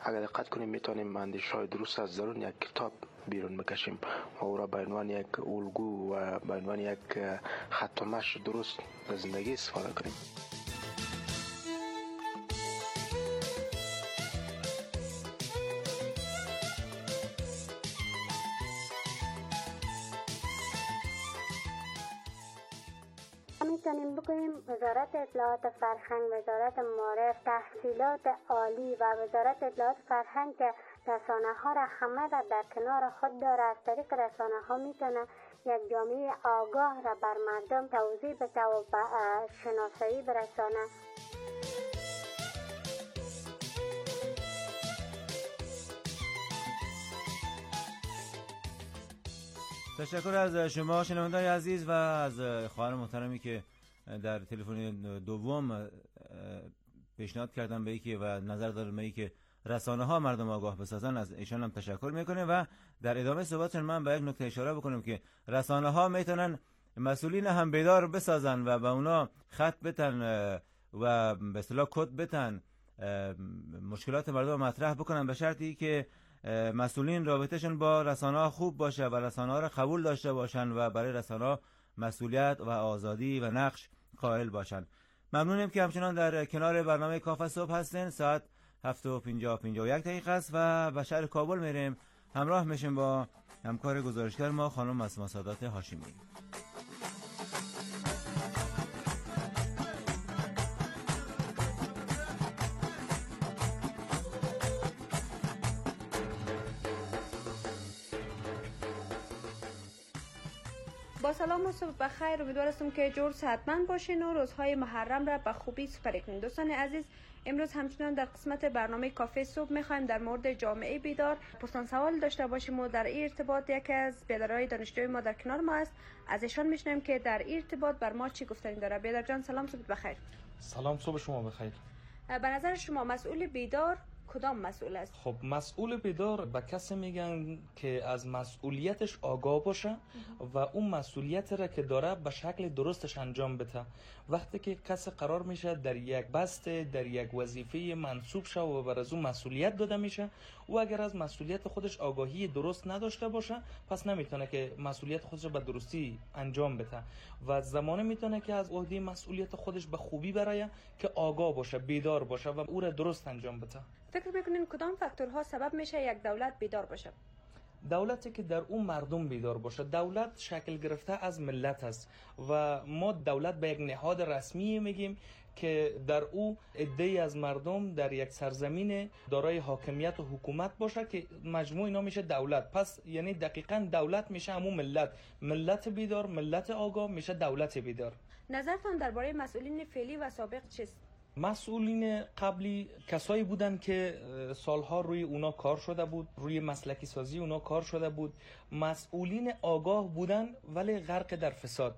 اگر دقت کنیم میتونیم اندیشه‌های درست از درون یک کتاب بیرون بکشیم و او را به عنوان یک الگو و به عنوان یک خط و مشی درست به زندگی استفاده کنیم. میتونیم بگوییم وزارت اطلاعات فرهنگ، وزارت معارف، تحصیلات عالی و وزارت اطلاعات فرهنگ که رسانه ها را همه در کنار خود داره، از طریق رسانه ها میتونه یک جامعه آگاه را بر مردم توضیح بده و شناسایی برسانه. تشکر از شما شنوندگان عزیز و از خواهر محترمی که در تلفن دوم پیشنهاد کردن به اینکه و نظر دادن به اینکه رسانه ها مردم آگاه بسازن. از ایشان هم تشکر میکنیم و در ادامه صحبتشون من به یک نکته اشاره بکنم که رسانه ها میتونن مسئولین هم بیدار بسازن و به اونا خط بتن و به اصطلاح کد بتن، مشکلات مردم مطرح بکنن، به شرطی که مسئولین رابطهشون با رسانه ها خوب باشه و رسانه ها را قبول داشته باشن و برای رسانه ها مسئولیت و آزادی و نقش قائل باشن. ممنونیم که همچنان در کنار برنامه کافه صبح هستین. ساعت 7:51 است و به شهر کابل میریم. همراه میشیم با همکار گزارشگر ما خانم اسما سادات هاشمی. با سلام و صبح بخیر. امیدوارم که جور صحتمند باشین و روزهای محرم را به خوبی سپری کنید. دوستان عزیز، امروز همچنان در قسمت برنامه کافه صبح میخوایم در مورد جامعه بیدار پرسان سوال داشته باشیم و در این ارتباط یکی از بیدارهای دانشجوی ما در کنار ما است. از ایشان میشنویم که در این ارتباط بر ما چی گفتنی داره. بیدار جان سلام، صبح بخیر. سلام، صبح شما بخیر. به نظر شما مسئول بیدار کدام مسئول است؟ خب مسئول بیدار به کسی میگن که از مسئولیتش آگاه باشه و اون مسئولیت را که داره به شکل درستش انجام بده. وقتی که کسی قرار میشه در یک بسته، در یک وظیفه منصوب شه و بر از اون مسئولیت داده میشه و اگر از مسئولیت خودش آگاهی درست نداشته باشه پس نمیتونه که مسئولیت خودش را به درستی انجام بده و زمانه میتونه که از عهده مسئولیت خودش به خوبی برایه که آگاه باشه، بیدار باشه و او را درست انجام بده. فکر میکنین کدام فاکتورها سبب میشه یک دولت بیدار باشه؟ دولتی که در اون مردم بیدار باشه. دولت شکل گرفته از ملت است و ما دولت به یک نهاد رسمی میگیم که در او عده‌ای از مردم در یک سرزمین دارای حاکمیت و حکومت باشه که مجموع اینا میشه دولت. پس یعنی دقیقاً دولت میشه همون ملت بیدار، ملت آگاه میشه دولت بیدار. نظرتان درباره مسئولین فعلی و سابق چیست؟ مسئولین قبلی کسایی بودن که سالها روی اونا کار شده بود، روی مسلکی سازی اونا کار شده بود. مسئولین آگاه بودن ولی غرق در فساد.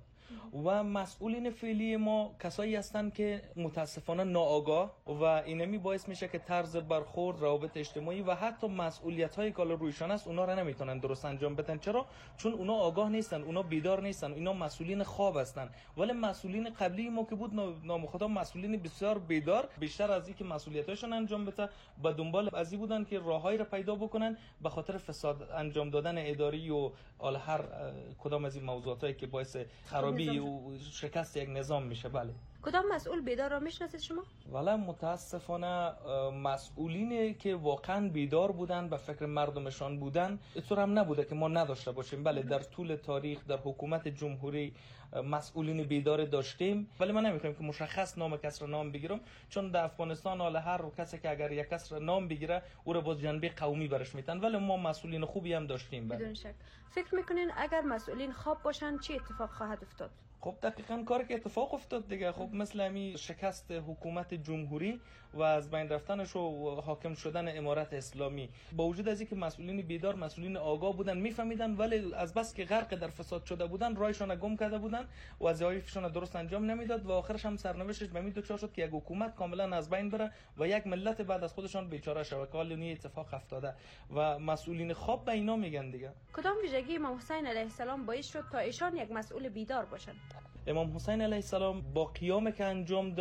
و مسئولین فعلی ما کسایی هستن که متاسفانه ناآگاه و اینمی باعث میشه که طرز برخورد، روابط اجتماعی و حتی مسئولیت‌هایی که رویشان است اونا را نمیتونن درست انجام بدن. چرا؟ چون اونا آگاه نیستن، اونا بیدار نیستن، اینا مسئولین خواب هستن. ولی مسئولین قبلی ما که بود نامخدا مسئولین بسیار بیدار، بیشتر از اینکه مسئولیتاشون انجام بده با دنبال ازی بودن که راههایی را پیدا بکنن به خاطر فساد انجام دادن اداری و هر کدام از این موضوعاتی که باعث خرابی و شکست یک نظام میشه. بله. کدام مسئول بیدار را میشناسید شما؟ والا متاسفانه مسئولینی که واقعا بیدار بودن، به فکر مردمشان بودن، اینطور هم نبوده که ما نداشته باشیم. بله، در طول تاریخ در حکومت جمهوری مسئولین بیدار داشتیم، ولی من نمیخوام که مشخص نام کس را نام بگیرم، چون در افغانستان حالا هر کسی که اگر یک کس را نام بگیره او را باز جنبه قومی برش میتن، ولی ما مسئولین خوبی هم داشتیم. بدون شک. فکر میکنین اگر مسئولین خواب باشن چی اتفاق خواهد افتاد؟ خب دقیقاً کاری که اتفاق افتاد دیگه. خب مثل همین شکست حکومت جمهوری و از بین رفتنش و حاکم شدن امارت اسلامی، با وجود از اینکه مسئولین بیدار، مسئولین آگاه بودن، میفهمیدن، ولی از بس که غرق در فساد شده بودن رایشون گم کرده بودن، وظایفشون درست انجام نمیداد و آخرش هم سرنوشتش به این دوچار شد که یک حکومت کاملا از بین بره و یک ملت بعد از خودشون بیچاره شه. حالا این اتفاق افتاده و مسئولین خواب به اینا میگن دیگه. کدام ویژگی امام حسین علیه السلام باعث شد تا ایشان یک مسئول بیدار باشن؟ امام حسین علیه السلام با قیامی که انجام داد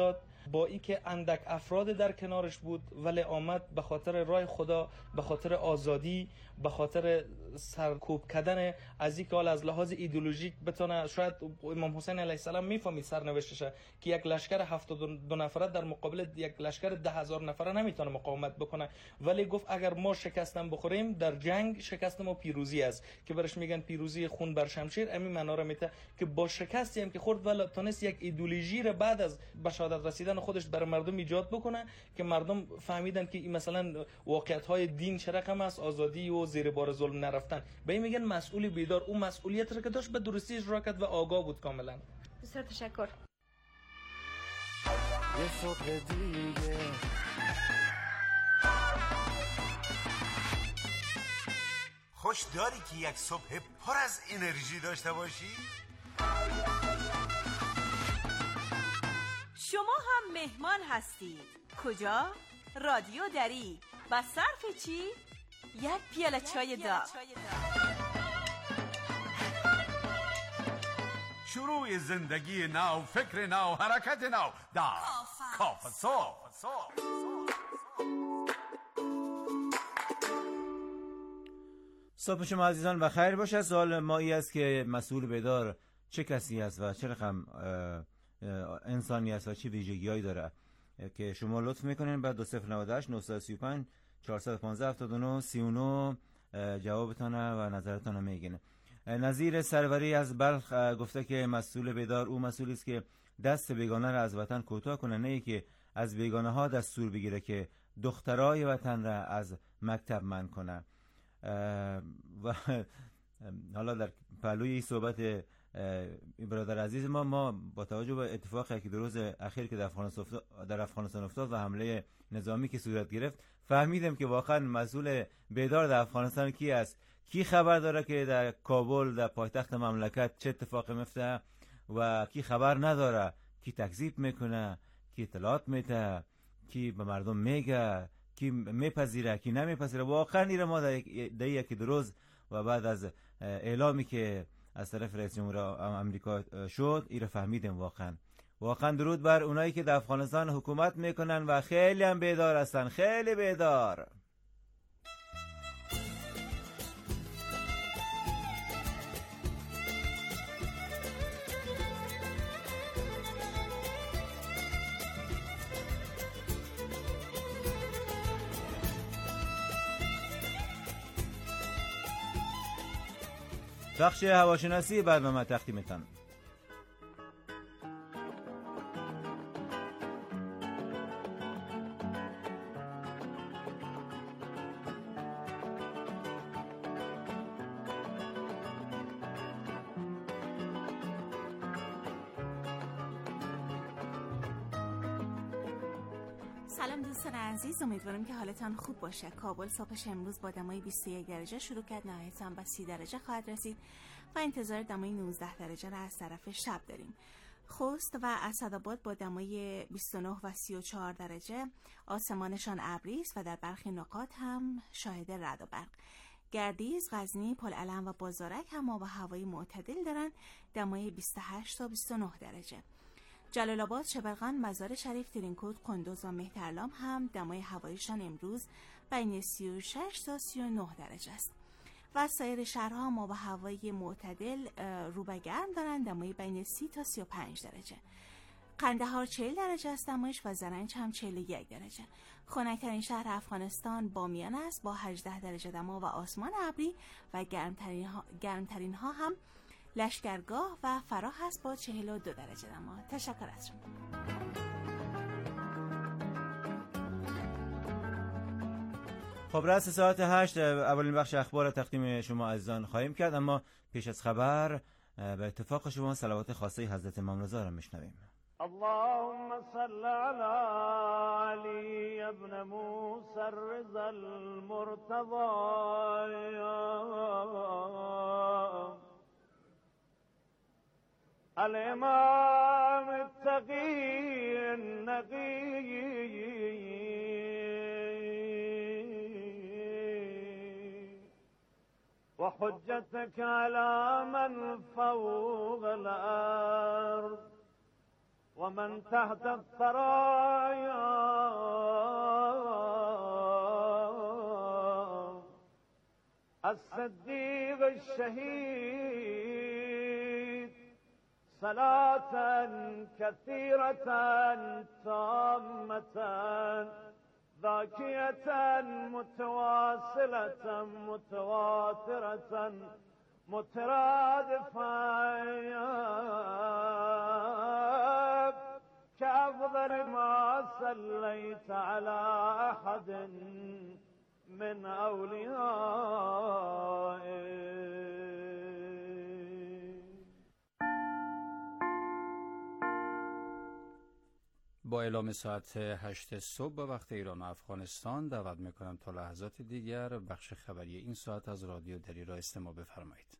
با اینکه اندک افراد در کنارش بود، ولی آمد به خاطر راه خدا، به خاطر آزادی، به خاطر سرکوب کردن از اینکه از لحاظ ایدئولوژیک بتونه. شاید امام حسین علیه السلام میفهمید سرنوشتش که یک لشکر 72 نفره در مقابل یک لشکر 10,000 نفره نمیتونه مقاومت بکنه، ولی گفت اگر ما شکستن بخوریم در جنگ شکست ما پیروزی است، که برش میگن پیروزی خون بر شمشیر. همین معنا را میته که با شکستی هم که خورد ولی تونست یک ایدئولوژی را بعد از به شهادت رسیدن خودش برای مردم ایجاد بکنه که مردم فهمیدن که این مثلا واقعیت‌های دین چه رقم است، آزادی و زیر بار ظلم نرفتن. به این میگن مسئول بیدار. اون مسئولیت را که داشت به درستی اجرا کرد و آگاه بود کاملا. بسیار تشکر. یه صبح دیگه خوش داری که یک صبح پر از انرژی داشته باشی؟ شما هم مهمان هستید. کجا؟ رادیو دری. با صرف چی؟ یک پیاله چای داغ. شروع زندگی نو، فکر نو، حرکت نو در کافه صبح. صبح شما عزیزان و خیر باشه. سوال ما این است که مسئول بیدار چه کسی است و چه رقم انسانی است و چه ویژگی‌هایی داره که شما لطف میکنین بعد 2098 935 415 79 39 جوابتان و نظرتان میگین. نظیر سروری از بلخ گفته که مسئول بیدار او مسئولی است که دست بیگانه را از وطن کوتاه کنه، نه که از بیگانه ها دستور بگیره که دخترای وطن را از مکتب منع کنه. و حالا در پهلوی این صحبت برادر عزیز ما با توجه به اتفاقی که در روز اخیر که در افغانستان افتاد و حمله نظامی که صورت گرفت فهمیدم که واقعا مسئول بیدار در افغانستان کی است، کی خبر داره که در کابل در پایتخت مملکت چه اتفاقی میفته و کی خبر نداره، کی تکذیب میکنه، کی اطلاعات میده، کی به مردم میگه، کی میپذیره کی نمیپذیره. واقعا این ما در یکی دو روز و بعد از اعلامی که از طرف رئیس جمهور آمریکا شد این رو فهمیدیم. واقعا درود بر اونایی که در افغانستان حکومت میکنن و خیلی هم بیدار هستن، خیلی بیدار. بخش هواشناسی برنامه تقدیمتان. سلام دوستان عزیز، امیدوارم که حالتان خوب باشه. کابل صبحش امروز با دمای 21 درجه شروع کرد، نهایتاً به 30 درجه خواهد رسید و انتظار دمای 19 درجه را از طرف شب داریم. خوست و اسدآباد با دمای 29 و 34 درجه آسمانشان ابری است و در برخی نقاط هم شاهد رعد و برق. گردیز، غزنی، پلعلم و بازارک هم آب و هوای معتدل دارند، دمای 28 تا 29 درجه. جلال آباد، شبرغان، مزار شریف، ترینکوت، قندوز و مهترلام هم دمای هوایشان امروز بین 36 تا 39 درجه است و سایر شهرها هم آب و هوای معتدل رو به گرم دارند، دمای بین 30 تا 35 درجه. قندهار 40 درجه است دمایش و زرنج هم 41 درجه. خنک‌ترین شهر افغانستان بامیان است با 18 درجه دما و آسمان ابری و گرمترین ها هم لشکرگاه و فراه هست با 42 درجه دما. تشکر از شما. خب رأس ساعت 8 اولین بخش اخبار تقدیم شما عزیزان خواهیم کرد، اما پیش از خبر به اتفاق شما صلوات خاصه حضرت امام رضا را میشنویم. اللهم صل على علي ابن موسى الرضا المرتضى الامام التقي النقي وحجتك على من فوق الارض ومن تحت الثرايا الصديق الشهيد صلاة كثيرة تامة ذاكية متواصلة متواترة مترادفة كأفضل ما صليت على أحد من أوليائك. با اعلام ساعت 8 صبح به وقت ایران و افغانستان دعوت میکنم تا لحظات دیگر بخش خبری این ساعت از رادیو دری را استماع بفرمایید.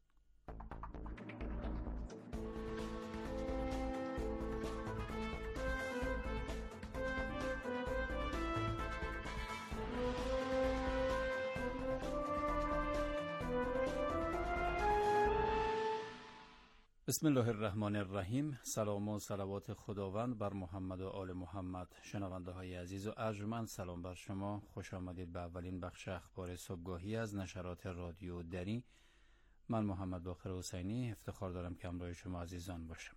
بسم الله الرحمن الرحیم. سلام و صلوات خداوند بر محمد و آل محمد. شنونده های عزیز و ارجمند، سلام بر شما. خوش آمدید به اولین بخش اخبار صبحگاهی از نشرات رادیو دری. من محمد باقر حسینی افتخار دارم که همراه شما عزیزان باشم.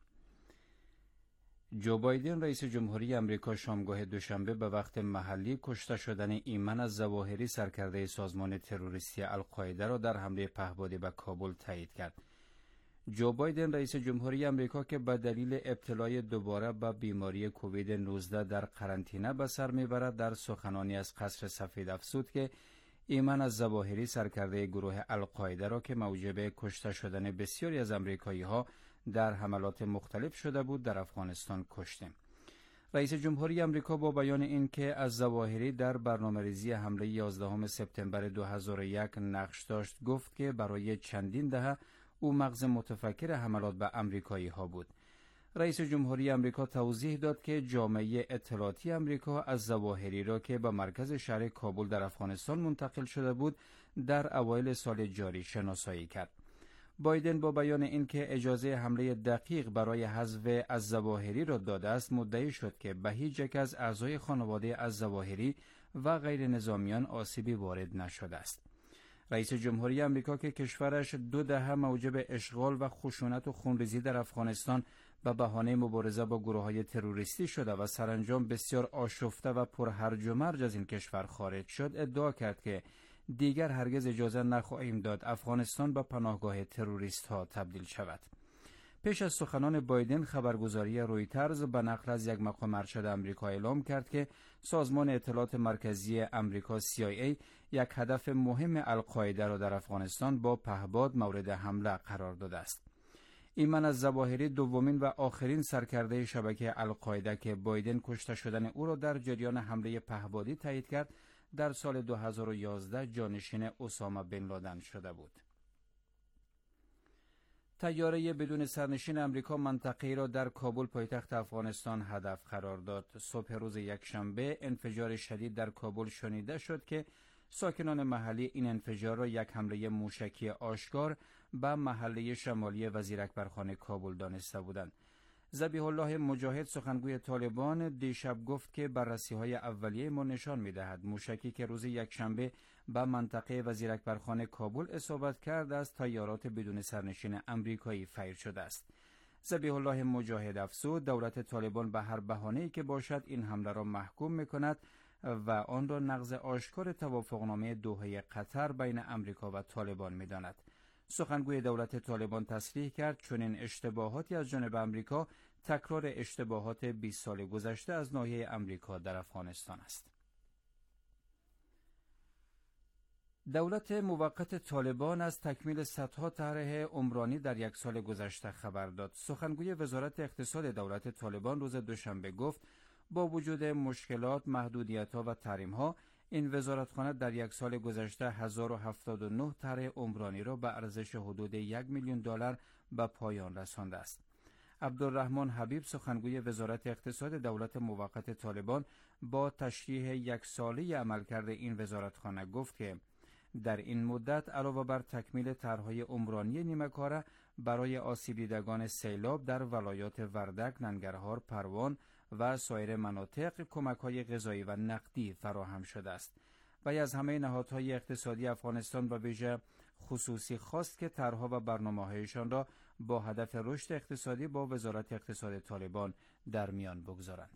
جو بایدن رئیس جمهوری امریکا شامگاه دوشنبه به وقت محلی کشته شدن ایمن الظواهری سرکرده سازمان تروریستی القاعده را در حمله پهپادی به کابل تایید کرد. جو بایدن رئیس جمهوری امریکا که به دلیل ابتلای دوباره به بیماری کووید 19 در قرنطینه به سر میبرد، در سخنانی از قصر سفید افزود که ایمن الظواهری سرکرده گروه القاعده را که موجب کشته شدن بسیاری از امریکایی‌ها در حملات مختلف شده بود در افغانستان کشته. رئیس جمهوری امریکا با بیان این که الظواهری در برنامه‌ریزی حمله 11 سپتامبر 2001 نقش داشت، گفت که برای چندین دهه او مغز متفکر حملات به امریکایی ها بود. رئیس جمهوری امریکا توضیح داد که جامعه اطلاعاتی امریکا الظواهری را که به مرکز شهر کابل در افغانستان منتقل شده بود در اوایل سال جاری شناسایی کرد. بایدن با بیان این که اجازه حمله دقیق برای حذف الظواهری را داده است، مدعی شد که به هیچ یک از اعضای خانواده الظواهری و غیر نظامیان آسیبی وارد نشده است. رئیس جمهوری امریکا که کشورش 2 دهه موجب اشغال و خشونت و خونریزی در افغانستان به بهانه مبارزه با گروه‌های تروریستی شده و سرانجام بسیار آشفته و پرهرج و مرج از این کشور خارج شد، ادعا کرد که دیگر هرگز اجازه نخواهیم داد افغانستان به پناهگاه تروریست‌ها تبدیل شود. پیش از سخنان بایدن، خبرگزاری رویترز به نقل از یک مقام ارشد آمریکا اعلام کرد که سازمان اطلاعات مرکزی آمریکا CIA یک هدف مهم القاعده را در افغانستان با پهپاد مورد حمله قرار داده است. ایمن الظواهری دومین و آخرین سرکرده شبکه القاعده که بایدن کشته شدن او را در جریان حمله پهپادی تایید کرد، در سال 2011 جانشین اسامه بن لادن شده بود. طیاره بدون سرنشین امریکا منطقه‌ای را در کابل پایتخت افغانستان هدف قرار داد. صبح روز یکشنبه انفجار شدید در کابل شنیده شد که ساکنان محلی این انفجار را یک حمله موشکی آشکار به محله شمالی وزیر اکبرخان کابل دانسته بودند. ذبیح الله مجاهد سخنگوی طالبان دیشب گفت که بررسی‌های اولیه ما نشان می‌دهد موشکی که روز یکشنبه به منطقه وزیر اکبرخان کابل اصابت کرد از طیارات بدون سرنشین امریکایی فیر شده است. ذبیح الله مجاهد افزود دولت طالبان به هر بهانه‌ای که باشد این حمله را محکوم می‌کند و آن را نقض آشکار توافقنامه دوحه قطر بین امریکا و طالبان می‌داند. سخنگوی دولت طالبان تصریح کرد چنین اشتباهاتی از جانب امریکا تکرار اشتباهات 20 سال گذشته از ناحیه امریکا در افغانستان است. دولت موقت طالبان از تکمیل صدها طرح عمرانی در یک سال گذشته خبر داد. سخنگوی وزارت اقتصاد دولت طالبان روز دوشنبه گفت با وجود مشکلات، محدودیت‌ها و تحریم‌ها، این وزارتخانه در یک سال گذشته 1079 طرح عمرانی را به ارزش حدود $1,000,000 به پایان رسانده است. عبدالرحمن حبیب سخنگوی وزارت اقتصاد دولت موقت طالبان با تشریح یک ساله عملکرد این وزارتخانه گفت که در این مدت علاوه بر تکمیل طرح‌های عمرانی نیمه‌کاره برای آسیب دیدگان سیلاب در ولایات وردک، ننگرهار، پروان و سایر مناطق کمک‌های غذایی و نقدی فراهم شده است. و از همه نهادهای اقتصادی افغانستان به ویژه خصوصی خواست که طرح‌ها و برنامه‌هایشان را با هدف رشد اقتصادی با وزارت اقتصاد طالبان در میان بگذارند.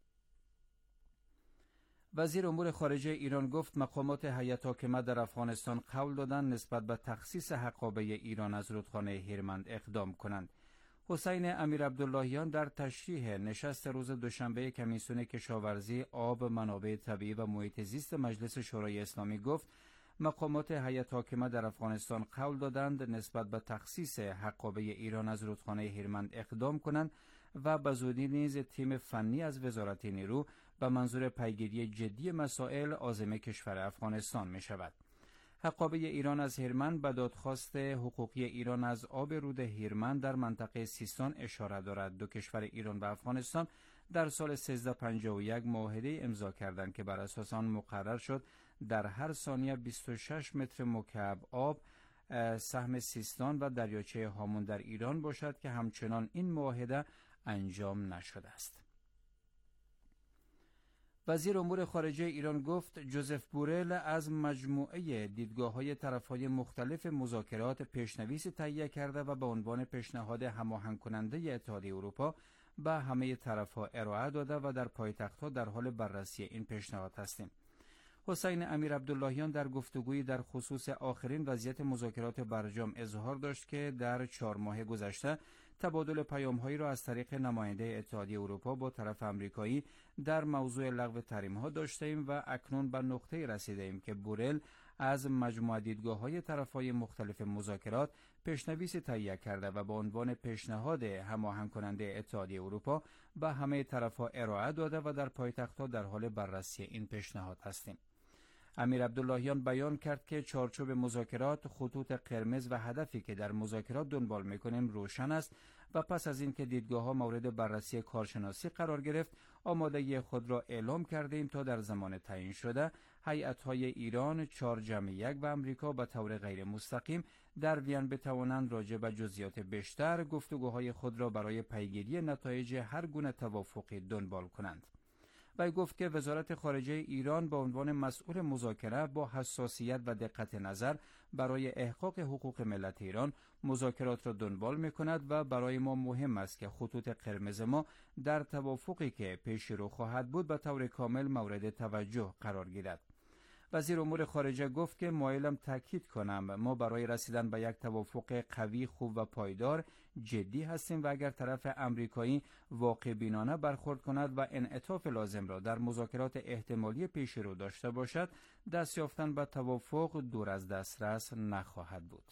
وزیر امور خارجه ایران گفت مقامات هیئت حاکمه در افغانستان قول دادند نسبت به تخصیص حقابه ایران از رودخانه هیرمند اقدام کنند. حسین امیر عبداللهیان در تشریح نشست روز دوشنبه کمیسیون کشاورزی، آب، منابع طبیعی و محیط زیست مجلس شورای اسلامی گفت مقامات هیئت حاکمه در افغانستان قول دادند نسبت به تخصیص حقابه ایران از رودخانه هیرمند اقدام کنند و به زودی نیز تیم فنی از وزارت نیرو به منظور پیگیری جدی مسائل عازم کشور افغانستان می شود. حقابه ایران از هیرمند به دادخواست حقوقی ایران از آب رود هیرمند در منطقه سیستان اشاره دارد. دو کشور ایران و افغانستان در سال 1351 معاهده امضا کردند که بر اساس آن مقرر شد در هر ثانیه 26 متر مکعب آب سهم سیستان و دریاچه هامون در ایران باشد که همچنان این معاهده انجام نشده است. وزیر امور خارجه ایران گفت جوزف بورل از مجموعه دیدگاه‌های طرف‌های مختلف مذاکرات پیشنویسی تهیه کرده و به عنوان پیشنهاد هماهنگ کننده اتحادیه اروپا به همه طرف‌ها ارائه داده و در پایتخت‌ها در حال بررسی این پیشنهاد هستیم. حسین امیر عبداللهیان در گفتگویی در خصوص آخرین وضعیت مذاکرات برجام اظهار داشت که در 4 ماه گذشته تبادل پیام‌هایی را از طریق نماینده اتحادیه اروپا با طرف آمریکایی در موضوع لغو تحریم‌ها داشته‌ایم و اکنون به نقطه‌ای رسیده‌ایم که بورل از مجموعه دیدگاه‌های طرف‌های مختلف مذاکرات پیشنویسی تهیه کرده و به عنوان پیشنهاد هماهنگ کننده اتحادیه اروپا به همه طرف‌ها ارائه داده و در پایتخت‌ها در حال بررسی این پیشنهاد هستیم. امیر عبداللهیان بیان کرد که چارچوب مذاکرات، خطوط قرمز و هدفی که در مذاکرات دنبال می‌کنیم روشن است و پس از اینکه دیدگاه‌ها مورد بررسی کارشناسی قرار گرفت، آمادگی خود را اعلام کردیم تا در زمان تعیین شده هیئت‌های ایران، 4 جمع 1 و امریکا به طور غیر مستقیم در وین بتوانند راجع به جزئیات بیشتر گفتگوهای خود را برای پیگیری نتایج هر گونه توافقی دنبال کنند. و گفت که وزارت خارجه ایران به عنوان مسئول مذاکره با حساسیت و دقت نظر برای احقاق حقوق ملت ایران مذاکرات را دنبال می‌کند و برای ما مهم است که خطوط قرمز ما در توافقی که پیش رو خواهد بود به طور کامل مورد توجه قرار گیرد. وزیر امور خارجه گفت که مایلم تاکید کنم ما برای رسیدن به یک توافق قوی، خوب و پایدار جدی هستیم و اگر طرف امریکایی واقع بینانه برخورد کند و انعطاف لازم را در مذاکرات احتمالی پیش رو داشته باشد، دست یافتن به توافق دور از دسترس نخواهد بود.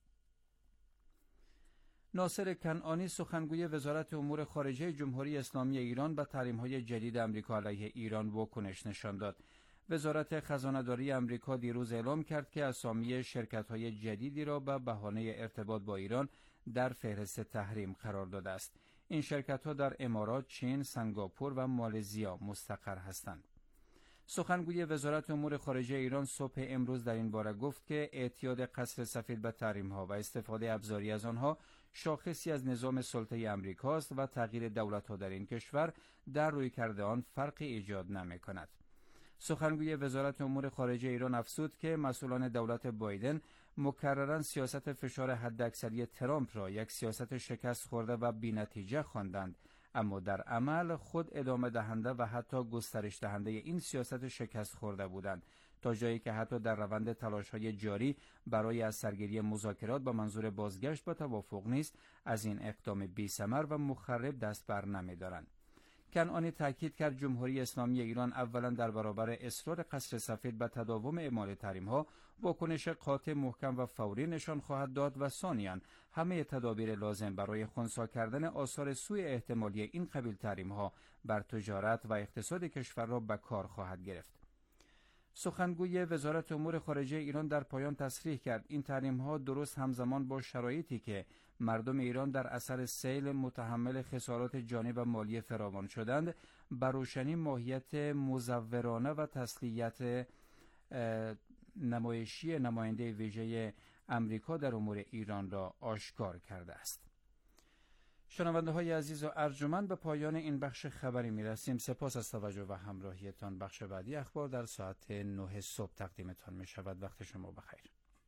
ناصر کنعانی سخنگوی وزارت امور خارجه جمهوری اسلامی ایران به تحریم‌های جدید آمریکا علیه ایران واکنش نشان داد. وزارت خزانه‌داری آمریکا دیروز اعلام کرد که اسامی شرکت‌های جدیدی را به بهانه ارتباط با ایران در فهرست تحریم قرار داده است. این شرکت‌ها در امارات، چین، سنگاپور و مالزیا مستقر هستند. سخنگوی وزارت امور خارجه ایران صبح امروز در این باره گفت که اعتیاد قصر سفید به تحریم‌ها و استفاده ابزاری از آنها شاخصی از نظام سلطه آمریکاست و تغییر دولت‌ها در این کشور در رویکرد آن فرقی ایجاد نمی‌کند. سخنگوی وزارت امور خارجه ایران افزود که مسئولان دولت بایدن مکرراً سیاست فشار حداکثری ترامپ را یک سیاست شکست خورده و بی‌نتیجه خواندند، اما در عمل خود ادامه دهنده و حتی گسترش دهنده این سیاست شکست خورده بودند، تا جایی که حتی در روند تلاش‌های جاری برای از سرگیری مذاکرات به منظور بازگشت به توافق نیز از این اقدام بی‌ثمر و مخرب دست بر نمی‌دارند. کنعانی تاکید کرد جمهوری اسلامی ایران اولا در برابر اصرار قصر سفید به تداوم اعمال تحریم‌ها واکنش قاطع، محکم و فوری نشان خواهد داد و ثانیاً همه تدابیر لازم برای خنثی کردن آثار سوء احتمالی این قبیل تحریم‌ها بر تجارت و اقتصاد کشور را به کار خواهد گرفت. سخنگوی وزارت امور خارجه ایران در پایان تصریح کرد این تحریم‌ها درست همزمان با شرایطی که مردم ایران در اثر سیل متحمل خسارات جانی و مالی فراوان شدند، بر روشنی ماهیت مزورانه و نمایشی نماینده ویژه امریکا در امور ایران را آشکار کرده است. شنونده های عزیز و ارجمند، به پایان این بخش خبری می رسیم. سپاس از توجه و همراهیتان. بخش بعدی اخبار در ساعت 9 صبح تقدیمتان می شود. وقت شما بخیر.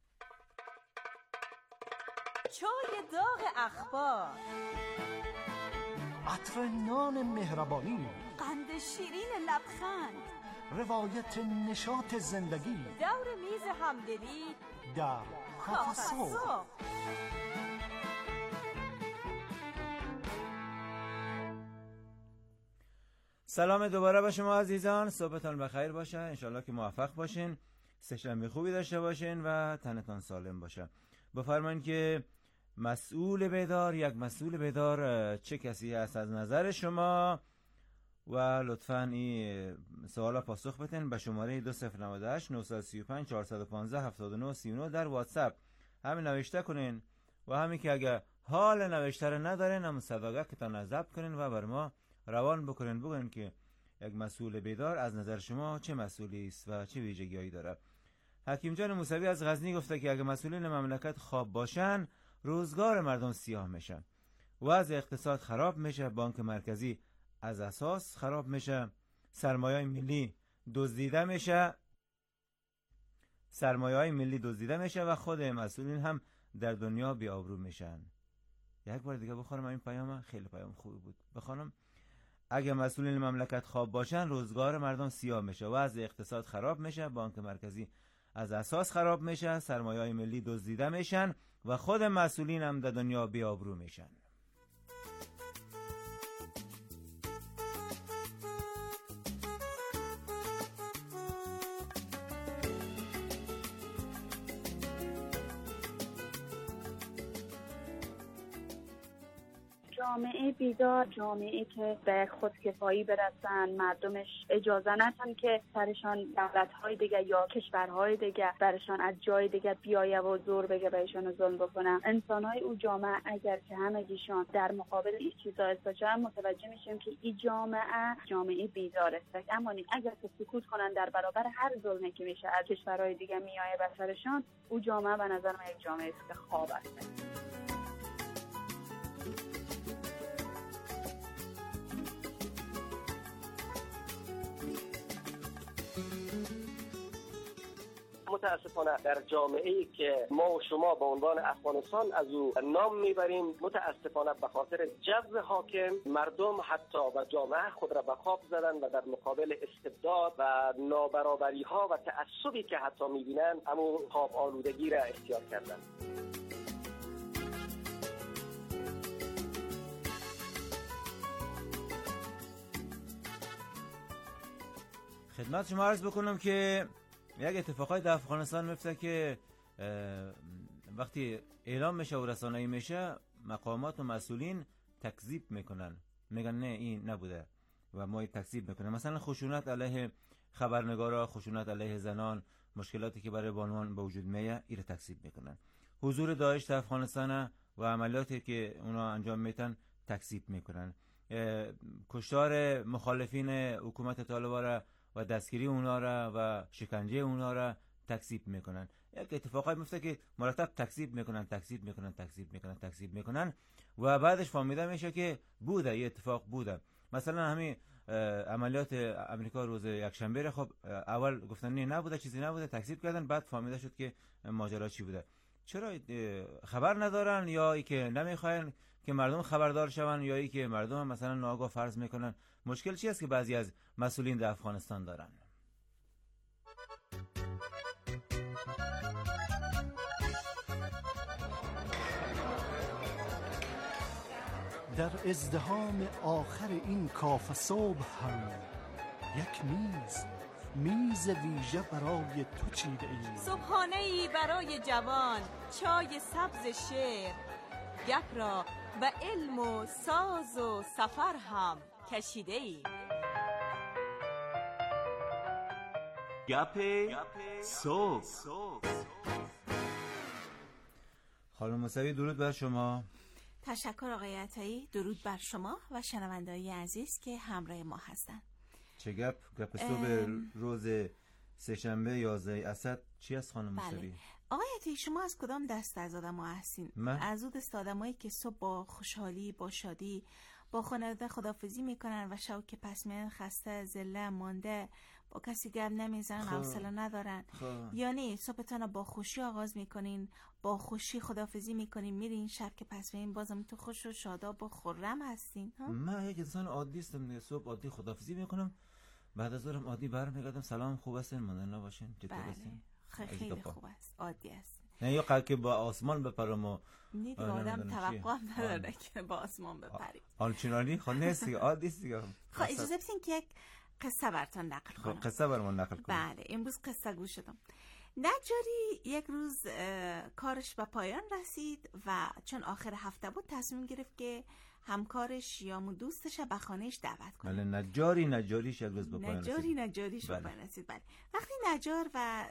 چای داغ اخبار، عطر نان مهربانی، قند شیرین لبخند، روایت نشاط زندگی، دور میز همدلی در کافه صبح. سلام دوباره به شما عزیزان، صبحتان بخیر باشه. انشالله که موفق باشین، سه‌شنبه خوبی داشته باشین و تنتان سالم باشه. بفرمایید که مسئول بیدار چه کسی است از نظر شما؟ و لطفاً این سوالا پاسخ بدین به شماره 2098 935 415 79 39 در واتساپ. همین نوشته کنین و همین که اگه حال نوشته رو ندارین هم صداقت که تا نظب کنین و بر ما روان بکنین، بگوین که یک مسئول بیدار از نظر شما چه مسئولی است و چه ویژگی‌هایی داره. حکیم جان موسوی از غزنی گفته که اگه مسئولین مملکت خواب باشن، روزگار مردم سیاه میشه، وضع اقتصاد خراب میشه، بانک مرکزی از اساس خراب میشه، سرمایه‌های ملی دزدیده میشه و خود مسئولین هم در دنیا بی‌آبرو میشن. یک بار دیگه بخونم این پیام، خیلی پیام خوبی بود. بخونم: اگه مسئولین مملکت خواب باشن، روزگار مردم سیاه میشه، وضع اقتصاد خراب میشه، بانک مرکزی از اساس خراب میشه، سرمایه‌های ملی دزدیده میشن و خود مسئولین هم در دنیا بی‌آبرو میشن. جامعه بیدار، جامعه که به خودکفایی برسن، مردمش اجازه ندن که سرشان دولت‌های دیگه یا کشورهای دیگه برشان از جای دیگه بیایه و زور بگه بهشون ظلم بکنن. انسان‌های او جامعه اگر که همگیشان در مقابل این چیزا استجابت، متوجه میشیم که این جامعه بیدار است. اما اگر که سکوت کنن در برابر هر ظلمی که میشه از کشورهای دیگه میایه به سرشان، او جامعه به نظر من یک جامعه است که خواب است. متاسفانه در جامعه‌ای که ما و شما به عنوان افغانستان از او نام میبریم، متاسفانه به خاطر جو حاکم، مردم حتی و جامعه خود را به خواب زدن و در مقابل استبداد و نابرابری ها و تعصبی که حتی میبینن، همون خواب آلودگی را اختیار کردن. خدمت شما عرض بکنم که یک اتفاقای در افغانستان میفته که وقتی اعلام میشه و رسانه‌ای میشه، مقامات و مسئولین تکذیب میکنن، میگن نه این نبوده و ما تکذیب میکنن. مثلا خشونت علیه خبرنگارا، خشونت علیه زنان، مشکلاتی که برای بانوان به وجود میاد، این تکذیب میکنن. حضور داعش در افغانستان و عملیاتی که اونا انجام میدن تکذیب میکنن. کشتار مخالفین حکومت طالبان را و دستگیری اونا را و شکنجه اونا را تکذیب میکنن. یک اتفاقی میفته که مرتب تکذیب میکنن و بعدش فهمیده میشه که بوده، یه اتفاق بوده. مثلا همین عملیات امریکا روز یکشنبه، خب اول گفتن نه نبوده، چیزی نبوده، تکذیب کردن، بعد فهمیده شد که ماجرا چی بوده. چرا خبر ندارن؟ یا ای که نمیخواین که مردم خبردار شون، یا ای که مردم مثلا ناآگاه فرض میکنن. مشکل چی است که بعضی از مسئولین در افغانستان دارن؟ در ازدحام آخر این کافه صبح هم یک میز ویژه برای تو چیده ایم. صبحانه‌ای برای جوان، چای سبز شعر، گپ را به علم و ساز و سفر هم کشیده ایم. گپ صبح. خانم موسوی، درود بر شما. تشکر آقای عطایی، درود بر شما و شنونده‌های عزیز که همراه ما هستند. چه گپ صبح روز سه‌شنبه 11 اسد چی از خانم موسوی؟ آقای عطیه شما از کدام دست از آدم‌ها هستین؟ از اون دست آدمایی که صبح با خوشحالی، با شادی، با خانواده خدافظی میکنن و شب که پس میان خسته، ذله، مانده، با کسی گپ نمیزنن، حوصله ندارن. یعنی صبحتون با خوشی آغاز میکنین، با خوشی خدافظی میکنین، میرین، شب که پس میان بازم تو خوش و شاداب و خرم هستین. من یک انسان عادی هستم دیگه. صبح عادی خدافظی میکنم، بعد از ظهرم عادی برمیگردم سلام، خوب هستین، ماندن نباشین، چطور هستین؟ خیلی خوب است، عادی است. نه یا قلب که با آسمان بپرم و دیگه آدم توقع نداره که با آسمان بپرید. آنچنانی خود نیست دیگه، عادی است دیگه. خب اجازه بدین که یک قصه براتون نقل کنم. خب قصه برام نقل کنم. بله، امروز قصه گو شدم. نجاری یک روز کارش به پایان رسید و چون آخر هفته بود تصمیم گرفت که همکارش یا دوستش به خانهش دعوت کنه. بله، نجاریش یک روز به پایان رسید. نجاریش به پایان رسید. بله. وقتی نجار و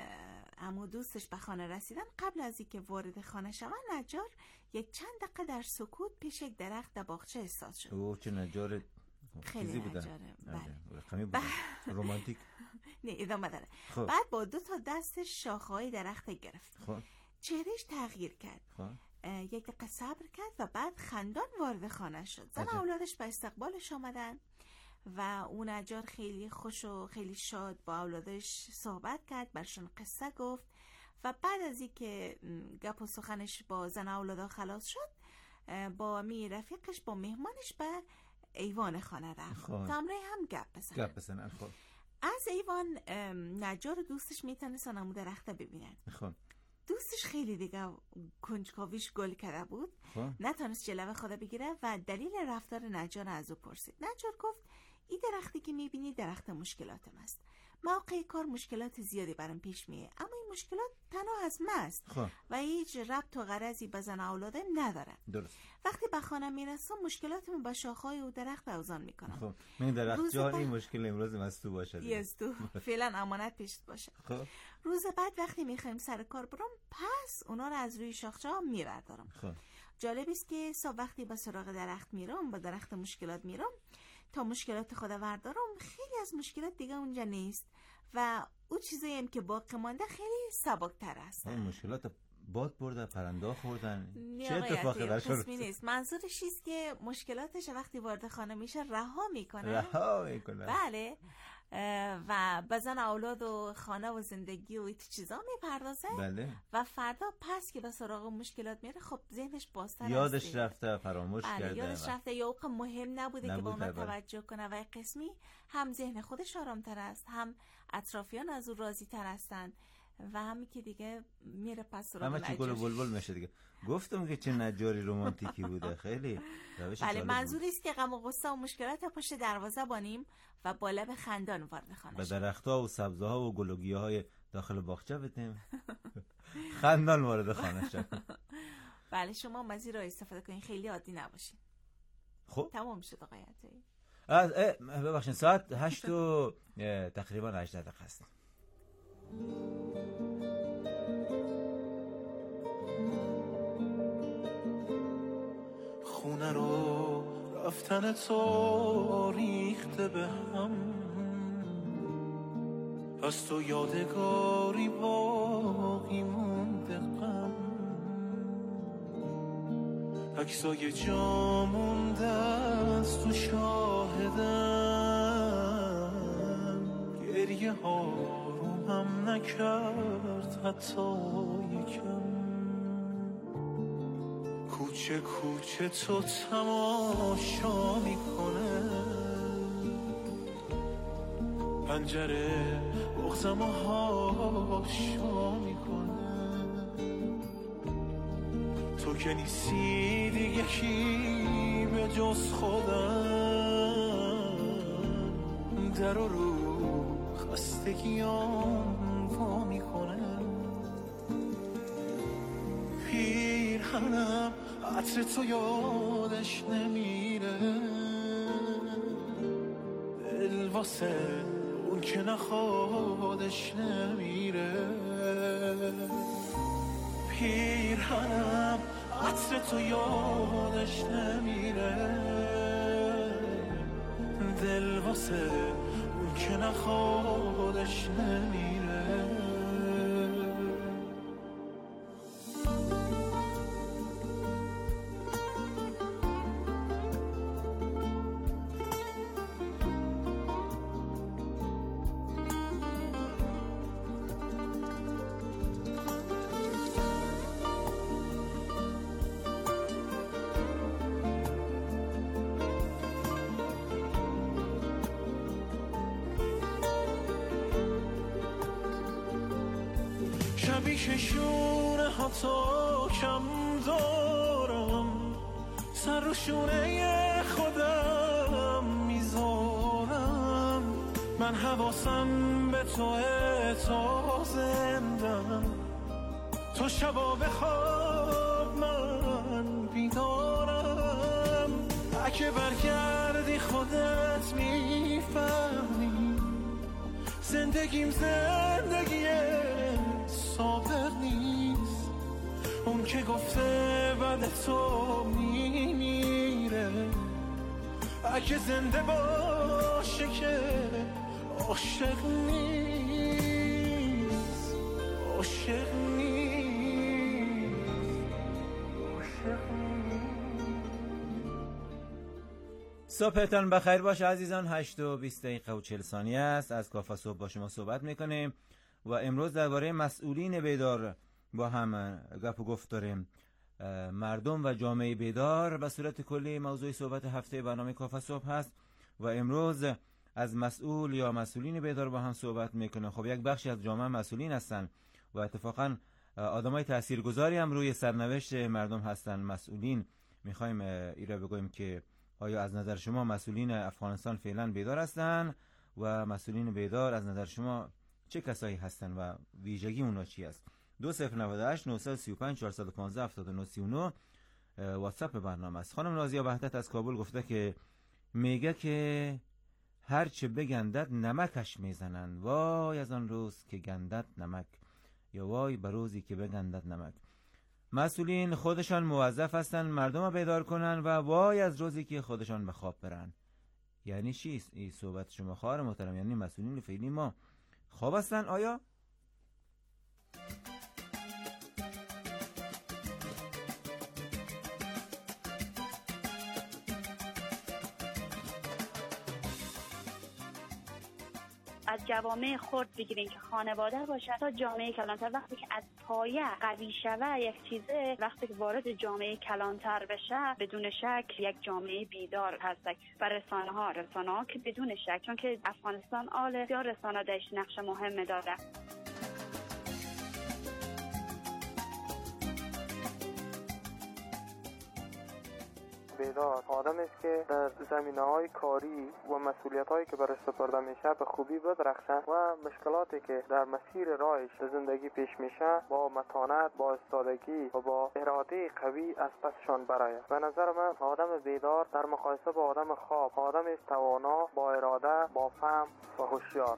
دوستش به خانه رسیدن، قبل از اینکه وارد خانه شوند، نجار یک چند دقیقه در سکوت پیش یک درخت در باغچه ایستاد شد. اوه چه نجار خیلی نجاره. بله. رمانتیک. نه ادامه داره. بعد با 2 تا دستش شاخه‌های درخت گرفت. چهرهش تغییر کرد. یک دقیقه صبر کرد و بعد خندان وارد خانه شد. زن اولادش به استقبالش آمدن و اون نجار خیلی خوش و خیلی شاد با اولادش صحبت کرد، برشون قصه گفت و بعد از اینکه گپ و سخنش با زن اولادا خلاص شد، با رفیقش با مهمانش به ایوان خانه رفت تا همراه هم گپ بزنن. از ایوان نجار دوستش میتونستن همون درخت ببینن. دوستش خیلی دیگه کنجکاویش گل کرده بود، نتونست جلوه خود بگیره و دلیل رفتار نجار از او پرسید. نجار گفت این درختی که میبینی درخت مشکلاتم است. موقع کار مشکلات زیادی برام پیش میه، اما این مشکلات تنها از من است و هیچ ربط و غرضی به زن اولادم نداره. درست. وقتی به خانه میرسم مشکلاتمو با شاخه‌های او درخت اوزان میکنم. من درخت جان این مشکل امروز مستو باشه. یستو فعلا امانت پیشت باشه. روز بعد وقتی میخوایم سر کار برم، پس اونا رو از روی شاخه‌ها میبردارم. جالب است که وقتی به سراغ درخت میرم، با درخت مشکلات میرم تا مشکلات خود وردارم، خیلی از مشکلات دیگه اونجا نیست و اون چیزایی هم که باقی مانده خیلی سبک‌تر است. مشکلات باد برده، پرنده خوردن، چه اتفاقی براش نیست. منظورش است که مشکلاتش وقتی وارد خانه میشه رها میکنه. بله. و بزن اولاد و خانه و زندگی و این چیزا میپردازه. بله. و فردا پس که به سراغ مشکلات میره، خب ذهنش بازتر یادش رفته، فراموش کرده. یادش رفته یا اوقات مهم نبوده که با اون توجه کنه و قسمی هم ذهن خودش آرامتر است، هم اطرافیان از او راضی تر هستن و همین که دیگه میره پس سراغ همه چی گل و بلبل میشه دیگه. گفتم که چه نجاری رومانتیکی بوده. خیلی روش بله، منظوری است که غم و غصه و مشکلات پشت دروازه بانیم و با لب خندان وارد خانه به درخت‌ها و سبزه‌ها و گل و گیاهای داخل باغچه بتیم خندان وارد خانه شد. بله، شما مزی را استفاده کنین، خیلی عادی نباشین. خب تمام شد آقای عطیه. ببخشید ساعت 8 و تقریبا 18 دقیقه است. خونه رو رفتن تو ریخته به هم، از تو یادگاری باقی مونده غم، عکسای جا مونده از تو شاهدم، گریه ها رو هم نکرد حتی یکم، کوچه کوچه تو تماشا میکنه، پنجره بغزم و هاشا میکنه، تو که نیستی دیگه کی به جز خودم، در رو خستگیام وا میکنه، پیرهنم عطر تو یادش نمیره، دل واسه اون که نخوادش نمیره، پیرهنم عطر تو یادش نمیره، دل واسه اون که نه خودش نمیره. شبی که شونه ها تا کم دارم، سر رو شونه خودم میذارم. من حواسم به توه تا زندم، تو شبا بخواب من بیدارم. اگه برگردی خودت میفهمی زندگیم زندگیه صابر نیست. اون که گفته بعد تو میمیره، اگه زنده باشه که عاشق نیست. عاشق نیست. عاشق نیست. صبحتان بخیر باشه عزیزان. 8:20 است. از کافه صبح با شما صحبت میکنیم و امروز درباره مسئولین بیدار با هم گپ و گفت داریم. مردم و جامعه بیدار به صورت کلی موضوع صحبت هفته برنامه کافه صبح هست و امروز از مسئول یا مسئولین بیدار با هم صحبت میکنیم. خب یک بخشی از جامعه مسئولین هستن و اتفاقا آدمای تاثیرگذاری هم روی سرنوشت مردم هستن. مسئولین میخوایم ایرا بگویم که آیا از نظر شما مسئولین افغانستان فعلا بیدار هستن و مسئولین بیدار از نظر شما چه کسایی هستن و ویژگی اونا چی است؟ 2098 935 415 7939 واتساپ برنامه است. خانم نازیه وحدت از کابل گفته که میگه که هر چه بگندد نمکش میزنن. وای از آن روز که گندد نمک، یا وای بر روزی که بگندد نمک. مسئولین خودشان موظف هستن مردم رو بیدار کنن و وای از روزی که خودشان به خواب برن. یعنی چیست این صحبت شما خواهر محترم؟ یعنی مسئولین فعلی ما خواب هستن آیا؟ از جوامع خرد بگیرین که خانواده باشه تا جامعه کلانتر. وقتی که از پایه قوی شوه یک چیزه، وقتی که وارد جامعه کلانتر بشه بدون شک یک جامعه بیدار هست. و رسانه ها که بدون شک، چون که افغانستان آله یا رسانه داشت نقش مهم داره. بیدار آدم است که در زمینه‌های کاری و مسئولیت‌هایی که برش سپرده میشه به خوبی بدرخشن و مشکلاتی که در مسیر راهش زندگی پیش میشه با متانت، با استادگی و با اراده قوی از پسشان برآید. به نظر من آدم بیدار در مقایسه با آدم خواب، آدم است توانا، با اراده، با فهم و هوشیار.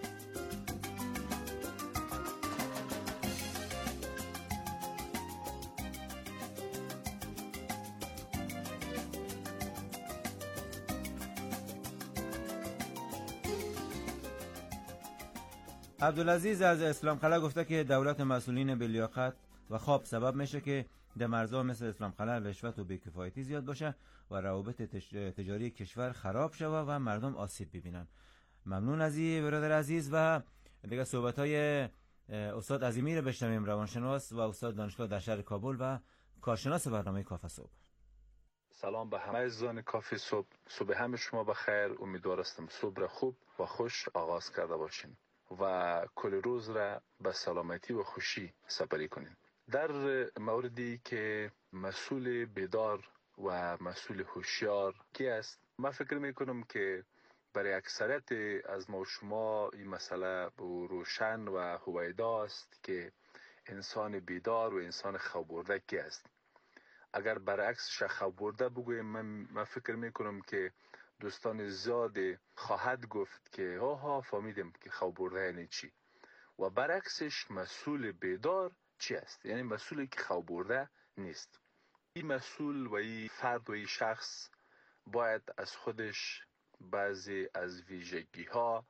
عبدالعزیز از اسلام قلعه گفته که دولت مسئولین بلیاقت و خواب سبب میشه که در مرزها مثل اسلام قلعه رشوت و بیکفایتی زیاد باشه و روابط تجاری کشور خراب شوه و مردم آسیب ببینن. ممنون از این برادر عزیز. و دیگه صحبت‌های استاد عظیمی رو بشنویم، روانشناس و استاد دانشگاه در شهر کابل و کارشناس برنامه کافه صبح. سلام به همه عزیزان کافه صبح. صبح همه شما بخیر. امیدوار هستم صبح خوب و خوش آغاز کرده باشین و کل روز را به سلامتی و خوشی سپری کنین. در موردی که مسئول بیدار و مسئول هوشیار کی است، من فکر میکنم که برای اکثریت از ما و شما این مسئله روشن و هویدا است که انسان بیدار و انسان خواب برده کی است. اگر برعکسش خواب برده بگویم، من فکر میکنم که دوستان زیاد خواهد گفت که ها فهمیدم که خواب برده یعنی چی. و برعکسش مسئول بیدار چی است؟ یعنی مسئولی که خواب برده نیست. این مسئول و این فرد و این شخص باید از خودش بعضی از ویژگی ها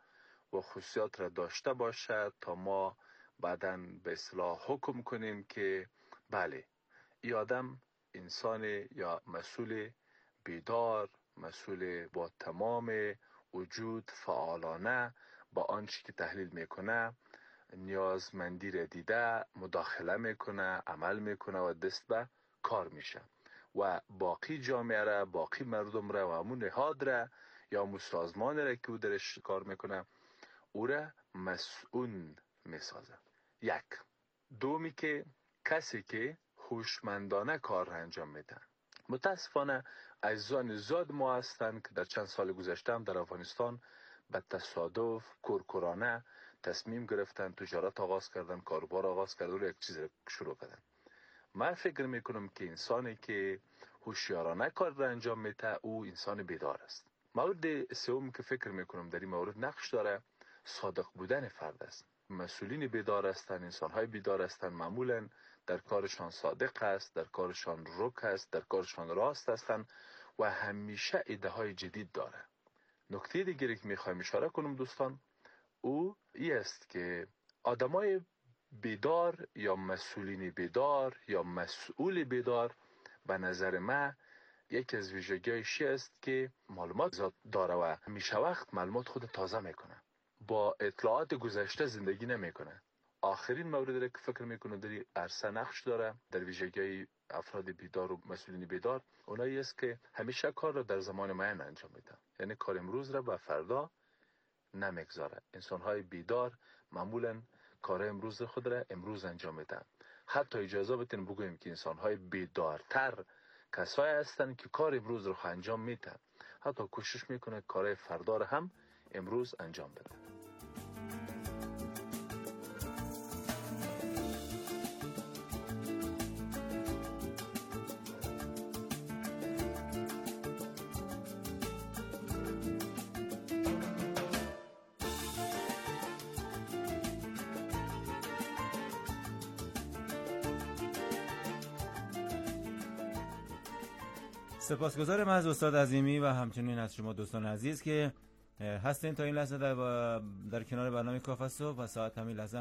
و خصوصیات را داشته باشد تا ما بعداً به اصطلاح حکم کنیم که بله این آدم انسان یا مسئول بیدار، مسئول با تمام وجود فعالانه با آنچه که تحلیل میکنه نیازمندی را دیده مداخله میکنه، عمل میکنه و دست به کار میشه و باقی جامعه را، باقی مردم را و همون نهاد را یا همون سازمان را که او درش کار میکنه او را مسئول میسازه. یک. دومی که کسی که هوشمندانه کار را انجام میده. متاسفانه عزیزان زیاد ما هستند که در چند سال گذشته هم در افغانستان به تصادف کورکورانه تصمیم گرفتن، تجارت آغاز کردن، کاروبار آغاز کردن و یک چیز شروع کردن. من فکر میکنم که انسانی که هوشیارانه کار را انجام میده او انسان بیدار است. مورد سوم که فکر میکنم در این مورد نقش داره صادق بودن فرد است. مسئولین بیدار هستند، انسان‌های بیدار هستند، معمولاً در کارشان صادق است، در کارشان رک است، در کارشان راست هستند و همیشه ایده‌های جدید داره. نکته دیگری که میخوایم اشاره کنم دوستان او است که آدمای بیدار یا مسئولین بیدار یا مسئول بیدار به نظر من یکی از ویژگی‌هایش است که معلومات داره و همیشه وقت معلومات خود تازه میکنه، با اطلاعات گذشته زندگی نمیکنه. آخرین موردی که فکر میکنه در عرصه نقش داره در ویژگی افراد بیدار و مسئولین بیدار اونایی است که همیشه کار را در زمان معین انجام میدن، یعنی کار امروز را به فردا نمیگذاره. انسان‌های بیدار معمولاً کار امروز خود را امروز انجام میدن. حتی اجازه بدین بگویم که انسان‌های بیدارتر کسایی هستند که کار امروز را انجام میدن، حتی کوشش میکنه کار فردا را هم امروز انجام بده. سپاسگزارم از استاد عظیمی و همچنین از شما دوستان عزیز که هستین تا این لحظه در کنار برنامه کافه صبح و ساعت همین لحظه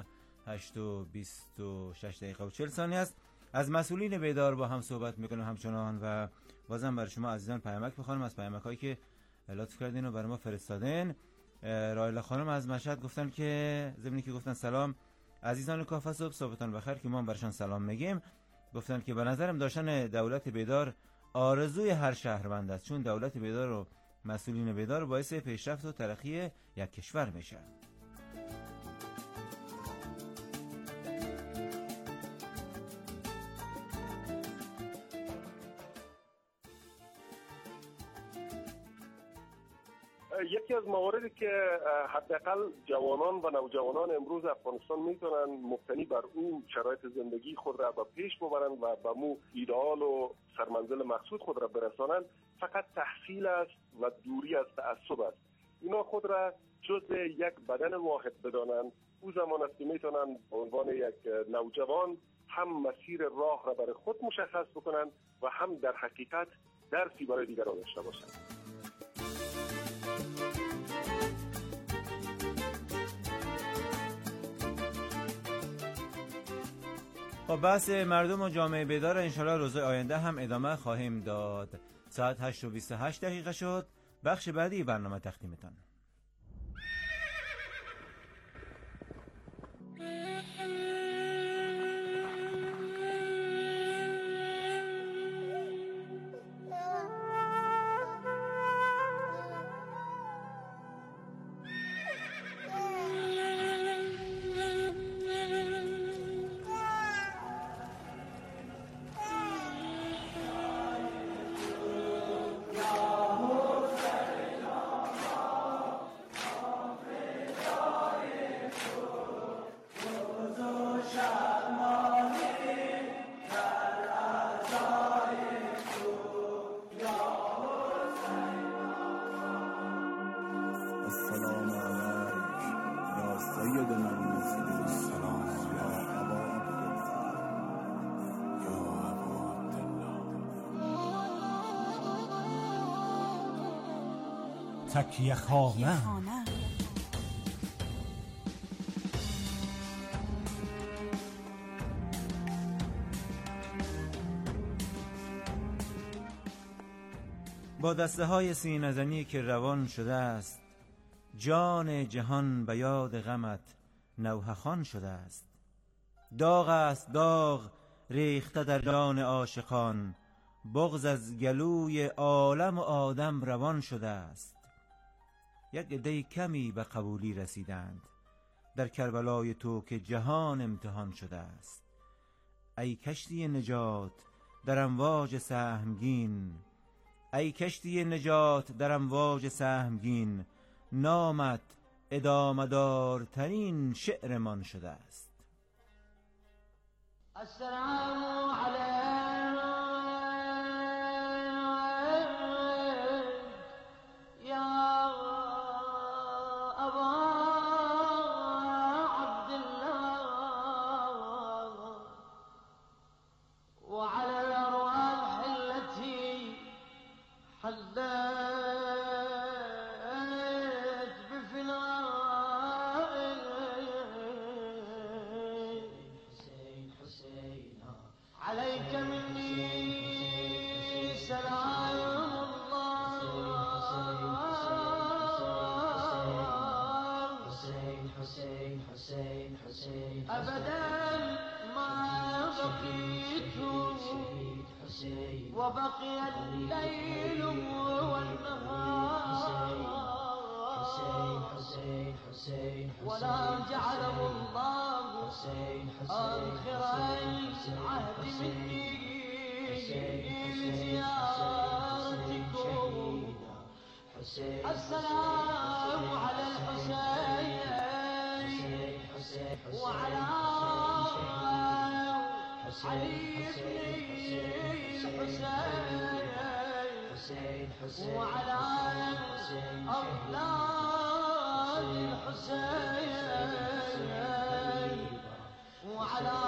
8:26 است. از مسئولین بیدار با هم صحبت میکنیم همچنان و بازم برای شما عزیزان پیامک بخونم از پیامک هایی که لطف کردین و برای ما فرستادین. رایلا خانم از مشهد گفتن که ضمن که گفتن سلام عزیزان کافه صبح، صبحتون بخیر، که ما برشان سلام میگیم. گفتن که به نظرم داشتن دولت بیدار آرزوی هر شهروند است، چون دولت بیدار و مسئولین بیدار باعث پیشرفت و ترقی یک کشور میشه. یکی از مواردی که حداقل جوانان و نوجوانان امروز افغانستان میتونن مبتنی بر اون شرایط زندگی خود را به پیش ببرن و به مو ایدئال و سرمنزل مقصود خود را برسانن فقط تحصیل است و دوری از تعصب است. اینا خود را جزء یک بدن واحد بدانند. او زمان است که میتونن به عنوان یک نوجوان هم مسیر راه را برای خود مشخص بکنن و هم در حقیقت درسی برای دیگران داشته باشند. خب بحث مردم و جامعه بیدار انشالله روز آینده هم ادامه خواهیم داد. ساعت 8:28 شد. بخش بعدی برنامه تقدیمتان. تکیه خانه با دسته های سینه زنی که روان شده است، جان جهان به یاد غمت نوحه خوان شده است. داغ است داغ ریخته در جان عاشقان، بغض از گلوی عالم و آدم روان شده است. یک عده کمی به قبولی رسیدند در کربلای تو که جهان امتحان شده است. ای کشتی نجات در امواج سهمگین، ای کشتی نجات در امواج سهمگین، نامت ادامه دارترین شعرمان شده است. السلام علیک یا ابا عبدالله وعلى الأرواح التي حلت عليك مني سلام الله. حسين حسين حسين أبدا ما بقيت وبقي الليل والنهار ولا جعله الله آخر العهد مني لزيارتكم. السلام على الحسين وعلى علي بن الحسين وعلى أولاد الحسين وعلى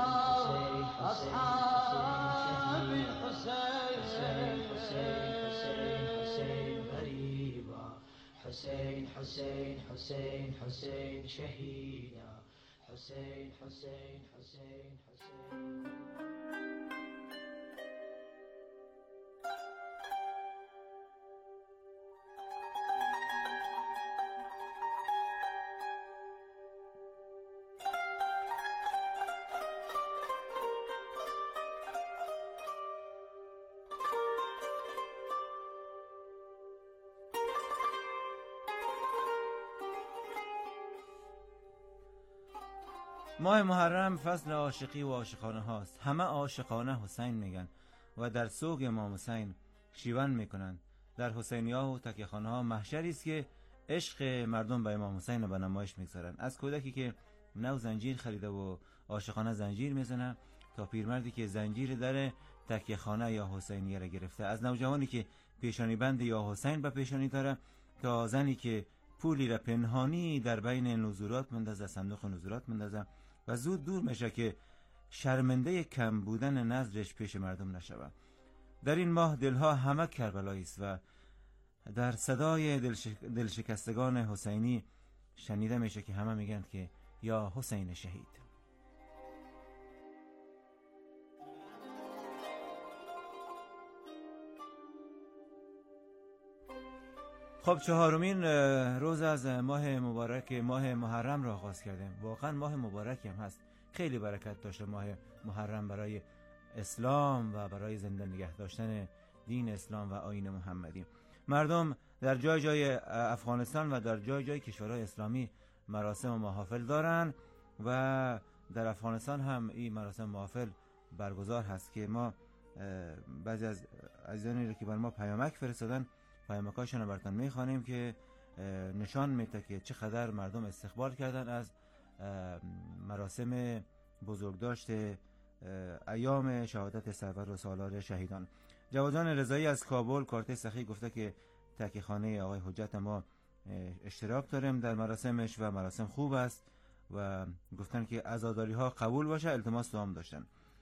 أصحاب الحسين. غريبا حسين حسين حسين حسين شهيدا حسين حسين حسين حسين. ماه محرم فصل عاشقی و عاشقانه هاست. همه عاشقانه حسین میگن و در سوگ امام حسین شیون میکنن. در حسینی ها و تکیه خانه ها محشری است که عشق مردم به امام حسین رو به نمایش میگذارن. از کودکی که نو زنجیر خریده و عاشقانه زنجیر میزنه تا پیرمردی که زنجیر در تکیه خانه یا حسینیه را گرفته، از نوجوانی که پیشانی بند یا حسین به پیشانی داره تا زنی که پولی را پنهانی در بین نزورات مندازه، صندوق نزورات مندازه و زود دور میشه که شرمنده کم بودن نظرش پیش مردم نشود. در این ماه دلها همه کربلایی است و در صدای دلشکستگان حسینی شنیده میشه که همه میگن که یا حسین شهید. خب چهارمین روز از ماه مبارک ماه محرم را آغاز کردیم. واقعا ماه مبارکی هم هست، خیلی برکت داشته ماه محرم برای اسلام و برای زنده نگه داشتن دین اسلام و آیین محمدی. مردم در جای جای افغانستان و در جای جای کشورهای اسلامی مراسم و محافل دارن و در افغانستان هم این مراسم محافل برگزار هست که ما بعضی از عزیزانی رو که بر ما پیامک فرستادن پیامکاشون رو براتون میخوانیم که نشان میده که چقدر مردم استقبال کردن از مراسم بزرگداشت ایام شهادت سرور و سالار شهیدان. جواد جان رضایی از کابل کارت سخی گفته که تکیه خانه آقای حجت ما اشتراک داریم در مراسمش و مراسم خوب است و گفتن که عزاداری ها قبول باشه، التماس دوام داشتن.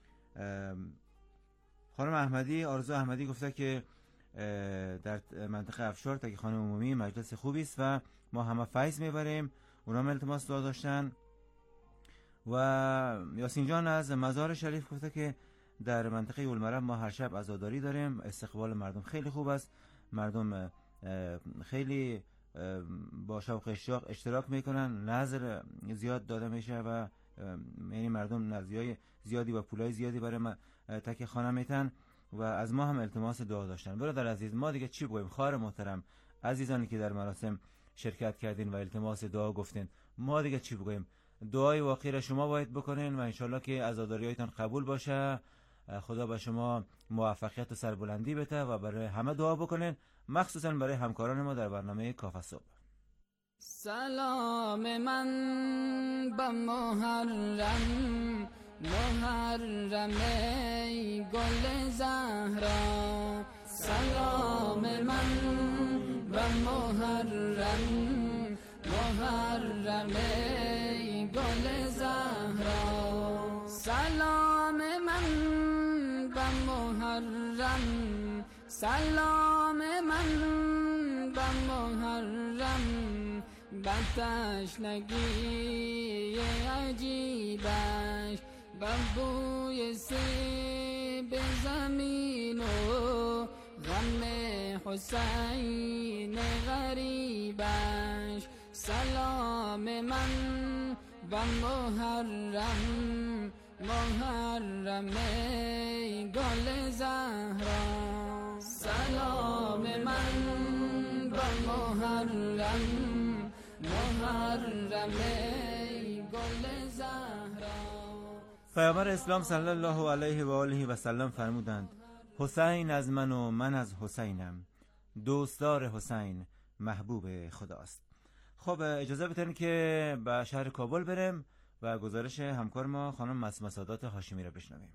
خانم احمدی آرزو احمدی گفته که در منطقه افشار تکیه خانه عمومی مجلس خوبی است و ما همه فیض میبریم، اونا هم التماس دعا داشتن. و یاسین جان از مزار شریف گفته که در منطقه اولمرم ما هر شب عزاداری داریم، استقبال مردم خیلی خوب است، مردم خیلی با شوق اشتیاق اشتراک میکنن، نظر زیاد داده میشه و یعنی مردم نظریای زیادی و پولای زیادی برای تکیه خانه میتن و از ما هم التماس دعا داشتن. برادر عزیز، ما دیگه چی بگویم؟ خواهر محترم، عزیزانی که در مراسم شرکت کردین و التماس دعا گفتین، ما دیگه چی بگویم؟ دعای واقعی را شما باید بکنین و انشالله که عزاداریایتان قبول باشه. خدا به شما موفقیت و سربلندی بده و برای همه دعا بکنین، مخصوصا برای همکاران ما در برنامه کافه صبح. سلام من به محرم، محرم ای گل زهرا. سلام من به محرم، محرم ای گل زهرا. سلام من به محرم، سلام من به محرم. به تشنگی عجیبش، به بوی سیب زمین و غم حسین غریبش. سلام من به محرم، محرم ای گل زهرا. سلام من به محرم، محرم ای گل زهرا. پیامبر اسلام صلی الله علیه و آله و سلم فرمودند حسین از من و من از حسینم، دوستدار حسین محبوب خداست. خب اجازه بدین که به شهر کابل بریم و گزارش همکار ما خانم مسمه سادات هاشمی را بشنویم.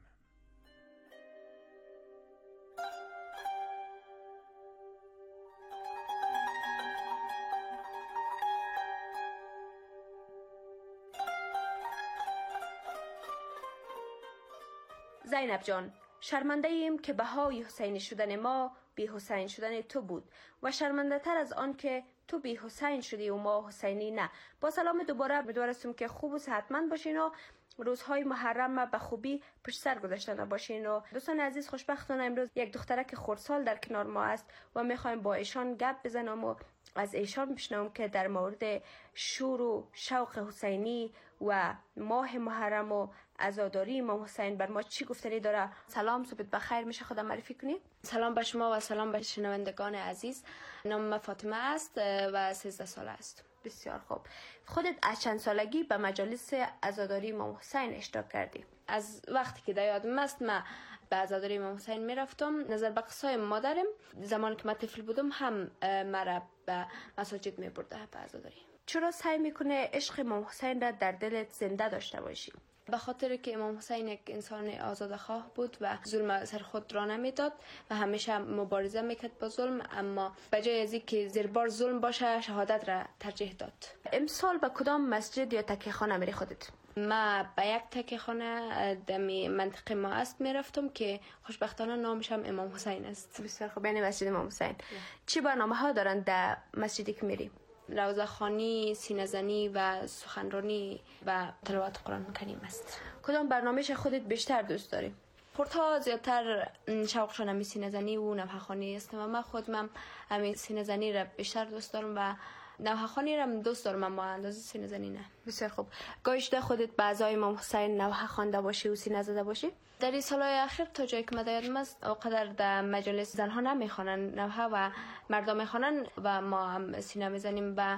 زینب جان، شرمنده ایم که بهای حسینی شدن ما بی حسین شدن تو بود و شرمنده تر از آن که تو بی حسین شدی و ما حسینی نه. با سلام دوباره امیدوارم که خوب و صحتمند باشین و روزهای محرم به خوبی پشت سر گذاشتن باشین. و دوستان عزیز، خوشبختانه امروز یک دخترک خردسال در کنار ما است و میخوایم با ایشان گپ بزنم و از ایشان بشنوم که در مورد شور و شوق حسینی و ماه محرم و عزاداری امام حسین بر ما چی گفتنی داره. سلام، صبح بخیر، میشه خودم معرفی کنید؟ سلام به شما و سلام به شنوندگان عزیز. نام من فاطمه است و 13 ساله است. بسیار خوب. خودت از چند سالگی به مجالس عزاداری امام حسین اشتراک کردی؟ از وقتی که در یادم است من به عزاداری امام حسین میرفتم. نظر به قصه مادرم، زمانی که من طفل بودم هم مرا به مساجد میبرده به عزاداری. چرا سعی میکنه عشق امام حسین را در دلت زنده داشته باشی؟ به خاطر که امام حسین یک انسان آزادخواه بود و ظلم سر خود را نمیداد و همیشه مبارزه میکرد با ظلم، اما به جای از اینکه زیر بار ظلم باشه شهادت را ترجیح داد. امسال به کدام مسجد یا تکیه خانه میری خودت؟ ما به یک تکیه خانه دمی منطقه ما است میرفتم که خوشبختانه نامش هم امام حسین است. بسیار خوب، یعنی مسجد امام حسین. چی برنامه ها دارن در مسجدی که میری؟ روزه خوانی، سینه زنی و سخنرانی و تلاوت قرآن کریم است. کدام برنامه‌ش خودت بیشتر دوست داری؟ خودها زیادتر شوقشون همی سینه زنی و نوحه خوانی است و من خودم همین سینه زنی را بیشتر دوست دارم و نوحه خوانی را دوست دارم، اما اندازه سینه زنی نه. بسیار خوب. گاهی شده خودت به اعضای امام حسین نوحه خوانده باشی و سینه زده باشی؟ در این سالهای اخیر تا جایی که من یادم است اوقدر در مجالس زنها نمیخوانن نوحه و مردم میخوانن و ما هم سینه میزنیم. و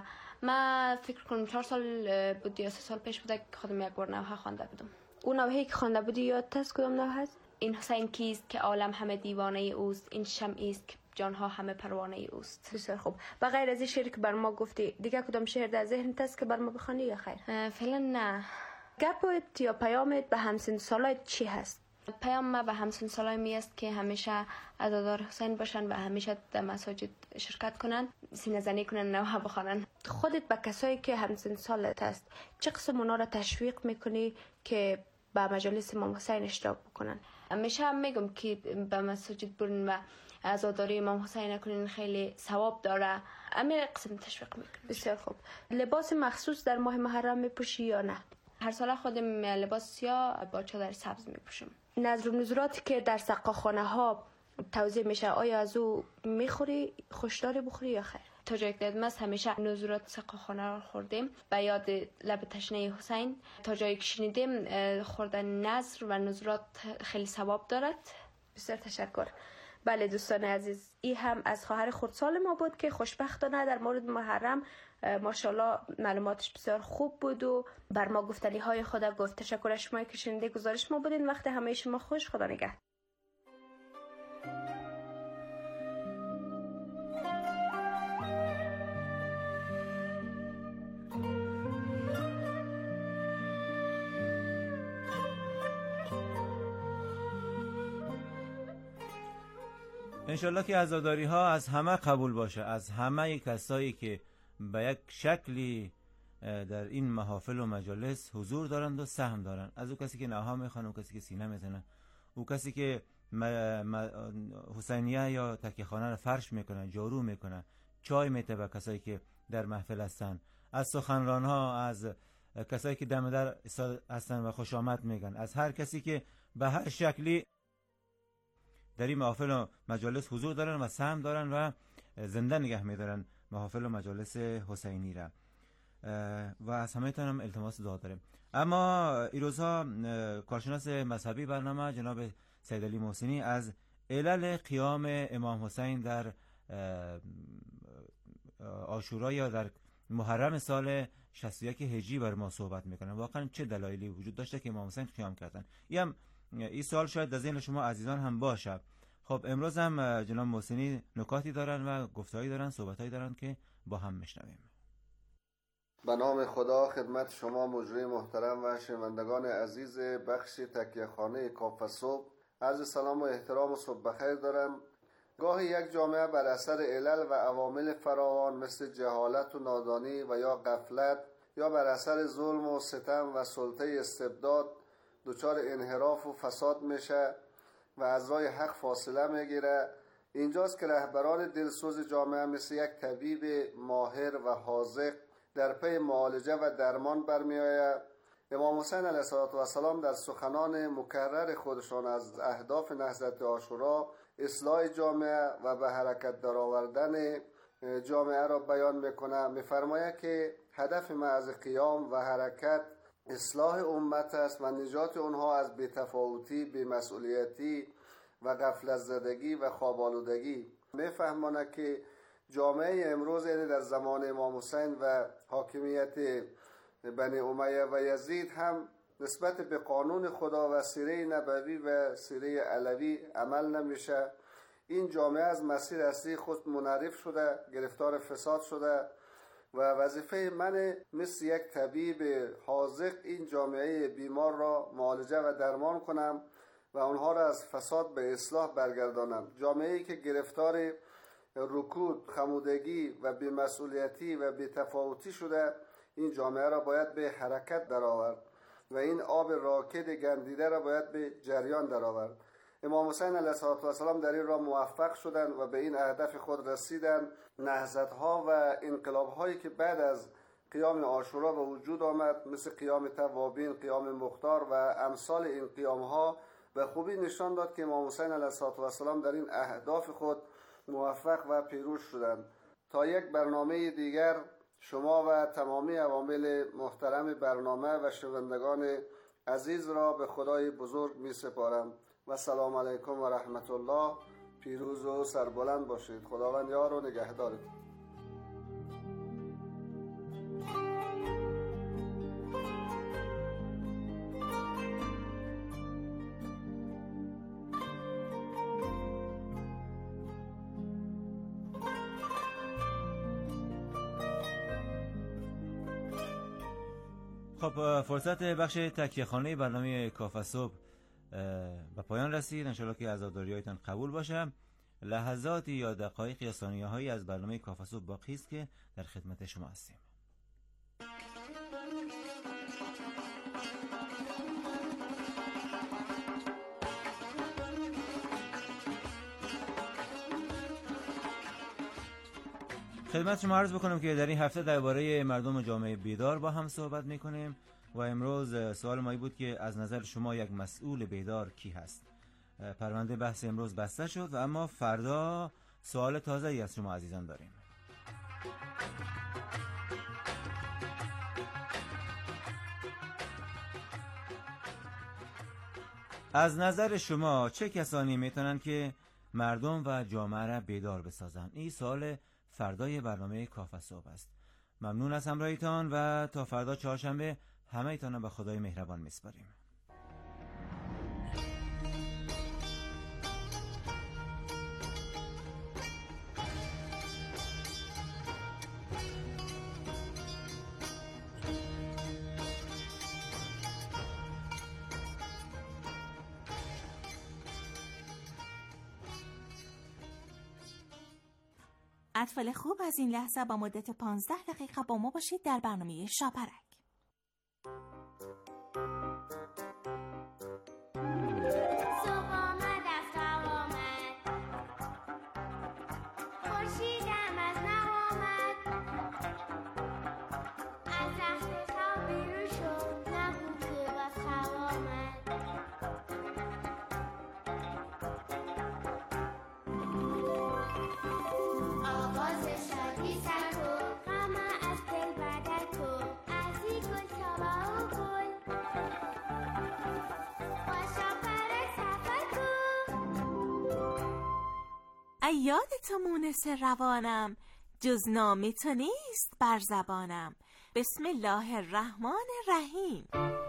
من فکر کنم 4 سال بود یا 3 سال پیش بوده که خودم یک بار نوحه خوانده بودم. اون نوحه‌ای که خوانده بودی یادت است کدام نوحه است؟ این حسین کیست که عالم همه دیوانه اوست، این شمعی است که جانها همه پروانه اوست. بسیار خوب. و غیر از این شعر که بر ما گفتی دیگه کدام شعر در ذهنت است که بر ما بخوانی یا خیر؟ فعلا نه. گپت یا پیامت به همسن سالات چی هست؟ پیام ما به همسن سالای می است که همیشه عزادار حسین باشن و همیشه در مساجد شرکت کنن، سینه زنی کنن، نوحه بخوانن. خودت به کسایی که همسن سالت هست چه قسم اونا را تشویق میکنی که به مجالس امام حسین اشتراک بکنن؟ همیشه میگم که به مساجد برن و عزاداری امام حسین کنین، خیلی ثواب داره. همین قسم تشویق میکنم. بسیار خوب. لباس مخصوص در ماه محرم میپوشی یا نه؟ هر سال خودم لباس سیاه با چادر سبز میپوشم. نظر و نظراتی که در سقاخانه ها توضیح میشه آیا از او میخوری، خوشداری بخوری یا خیر. تا جایی که دیدم همیشه نزورات سقاخانه رو خوردیم به یاد لب تشنه حسین. تا جایی که شنیدیم خوردن نظر و نزورات خیلی ثواب دارد. بسیار تشکر. بله دوستان عزیز، این هم از خواهر خردسال ما بود که خوشبختانه در مورد محرم ماشاءالله معلوماتش بسیار خوب بود و بر ما گفتنی های خود گفت. تشکر از شما که شنیده گزارش ما بودین. وقت همه شما خوش. خدا نگهدار. انشالله که عزاداری ها از همه قبول باشه، از همه کسایی که به یک شکلی در این محافل و مجالس حضور دارند و سهم دارند. از او کسی که نها میخوانه، او کسی که سینه میزنه، او کسی که حسینیه یا تکیه خانه رو فرش میکنه، جارو میکنه، چای میته به کسایی که در محفل هستن، از سخنران ها، از کسایی که دم در هستن و خوش آمد میگن، از هر کسی که به هر شکلی در این محافل و مجالس حضور دارن و سهم دارن و زنده نگه میدارن محافل و مجالس حسینی را. و از همه تانم التماس دعا داریم. اما این روزها کارشناس مذهبی برنامه جناب سید علی محسنی از علل قیام امام حسین در عاشورا یا در محرم سال 61 هجری بر ما صحبت میکنن. واقعا چه دلایلی وجود داشته که امام حسین قیام کردن؟ این سوال شاید در ذهن شما عزیزان هم باشه. خب امروز هم جناب محسنی نکاتی دارن و گفتهایی دارن، صحبتایی دارن که با هم میشنویم. به نام خدا خدمت شما مجری محترم و شنوندگان عزیز بخش تکیه خانه کاف صبح عرض سلام و احترام و صبح بخیر دارم. گاهی یک جامعه بر اثر علل و عوامل فراوان مثل جهالت و نادانی و یا غفلت یا بر اثر ظلم و ستم و سلطه استبداد دچار انحراف و فساد میشه و از راه حق فاصله میگیره. اینجاست که رهبران دلسوز جامعه مثل یک طبیب ماهر و حاذق در پی معالجه و درمان برمیآید. امام حسین علیه السلام در سخنان مکرر خودشان از اهداف نهضت عاشورا اصلاح جامعه و به حرکت درآوردن جامعه را بیان میکنه. میفرماید که هدف محض قیام و حرکت اصلاح امت است و نجات اونها از بی‌تفاوتی، بی‌مسئولیتی و غفلت زدگی و خواب آلودگی. میفهمانه که جامعه امروز یعنی در زمان امام حسین و حاکمیت بنی امیه و یزید هم نسبت به قانون خدا و سیره نبوی و سیره علوی عمل نمیشه. این جامعه از مسیر اصلی خود منحرف شده، گرفتار فساد شده و وظیفه من مثل یک طبیب حاذق این جامعه بیمار را معالجه و درمان کنم و آنها را از فساد به اصلاح برگردانم. جامعه‌ای که گرفتار رکود، خمودگی و بی‌مسئولیتی و بی‌تفاوتی شده، این جامعه را باید به حرکت درآورد و این آب راکد گندیده را باید به جریان درآورد. امام حسین علیه السلام در این راه موفق شدند و به این هدف خود رسیدند. نهضت‌ها و انقلاب‌هایی که بعد از قیام عاشورا به وجود آمد مثل قیام توابین، قیام مختار و امثال این قیام‌ها به خوبی نشان داد که امام حسین علیه السلام در این اهداف خود موفق و پیروز شدند. تا یک برنامه دیگر شما و تمامی عوامل محترم برنامه و شنوندگان عزیز را به خدای بزرگ می سپارم و سلام علیکم و رحمت الله. پیروز و سربلند باشید. خداوند یار و نگهدارتون. خب فرصت بخش تکیه خانه برنامه کاف صبح به پایان رسید. انشالله که عزاداری‌هایتان قبول باشه. لحظاتی یا دقایق یا ثانیه‌هایی از برنامه کاف صبح باقی است که در خدمت شما هستیم. خدمت شما عرض بکنم که در این هفته درباره مردم جامعه بیدار با هم صحبت میکنیم و امروز سوال ما بود که از نظر شما یک مسئول بیدار کی هست؟ پرونده بحث امروز بسته شد و اما فردا سوال تازه‌ای از شما عزیزان داریم. از نظر شما چه کسانی میتونن که مردم و جامعه را بیدار بسازن؟ این سوال فردای برنامه کافه صبح است. ممنون از همراهیتان و تا فردا چهارشنبه همه ایتان به خدای مهربان میسپاریم. اطفال خوب، از این لحظه با مدت 15 دقیقه با ما باشید در برنامه شاپرک. یاد تو مونس روانم، جز نام تو نیست بر زبانم. بسم الله الرحمن الرحیم.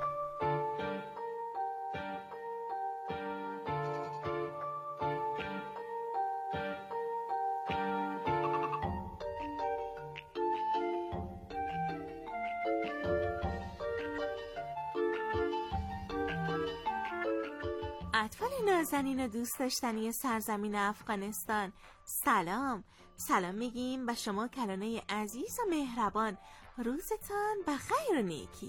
اطفال نازنین و دوست داشتنی سرزمین افغانستان، سلام میگیم به شما کلانه عزیز و مهربان. روزتان بخیر و نیکی.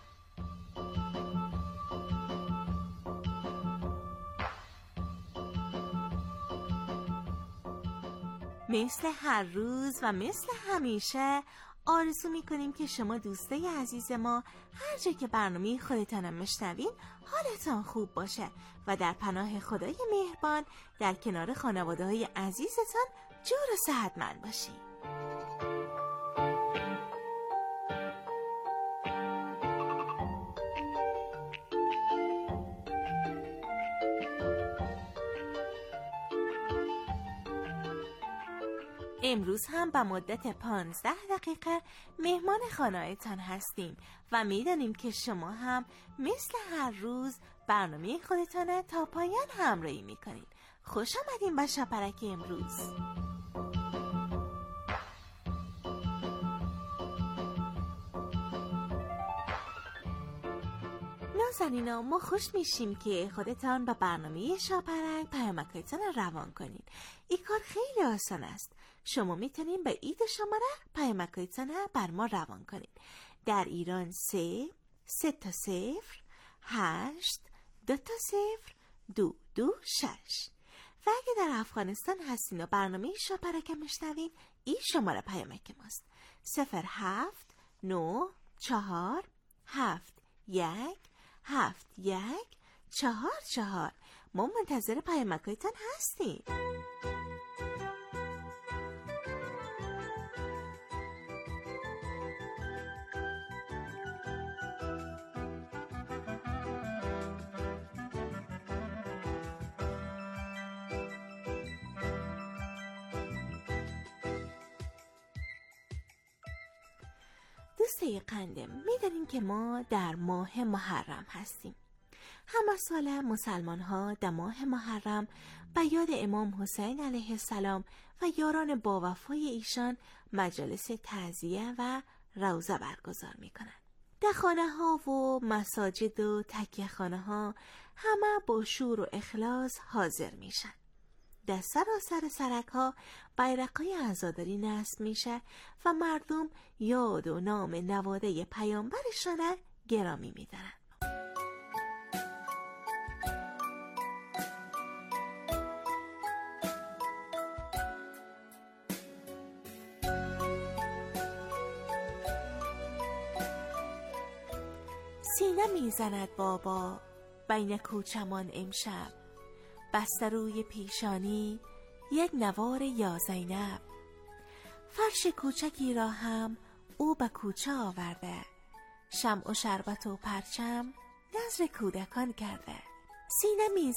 مثل هر روز و مثل همیشه آرزو میکنیم که شما دوستای عزیز ما هر جا که برنامه خودتانم میشنوین حالتان خوب باشه و در پناه خدای مهربان در کنار خانواده های عزیزتان جور و صحتمند باشید. امروز هم به مدت 15 دقیقه مهمان خانه‌تان هستیم و میدانیم که شما هم مثل هر روز برنامه خودتان تا پایان همراهی میکنید. خوش آمدین به شاپرک امروز. نازنینا، ما خوش میشیم که خودتان به برنامه شاپرک پیامکتان روان کنید. این کار خیلی آسان است. شما میتونید به اید شماره پیامکتان بر ما روان کنید. در ایران 3 تا 0 8 2 تا 0 2 2 6 و اگه در افغانستان هستین و برنامه شاپرک میشنوین، این شماره پیامک ماست. 07 9 4 7 1 7 1 4 4. ما منتظر پیامکایتان هستیم. دوستای قندم، میدونیم که ما در ماه محرم هستیم. همه ساله مسلمان ها در ماه محرم به یاد امام حسین علیه السلام و یاران با وفای ایشان مجالس تعزیه و روزه برگزار میکنن. در خانه ها و مساجد و تکیه خانه ها همه با شور و اخلاص حاضر میشن. در سراسر سرک ها بیرقای عزاداری نصب میشه و مردم یاد و نام نواده پیامبرشان گرامی میدارن. سینه میزند بابا بین کوچمان امشب، بسته روی پیشانی یک نوار یا زینب. فرش کوچکی را هم او به کوچه آورده، شمع و شربت و پرچم نذر کودکان کرده. سینه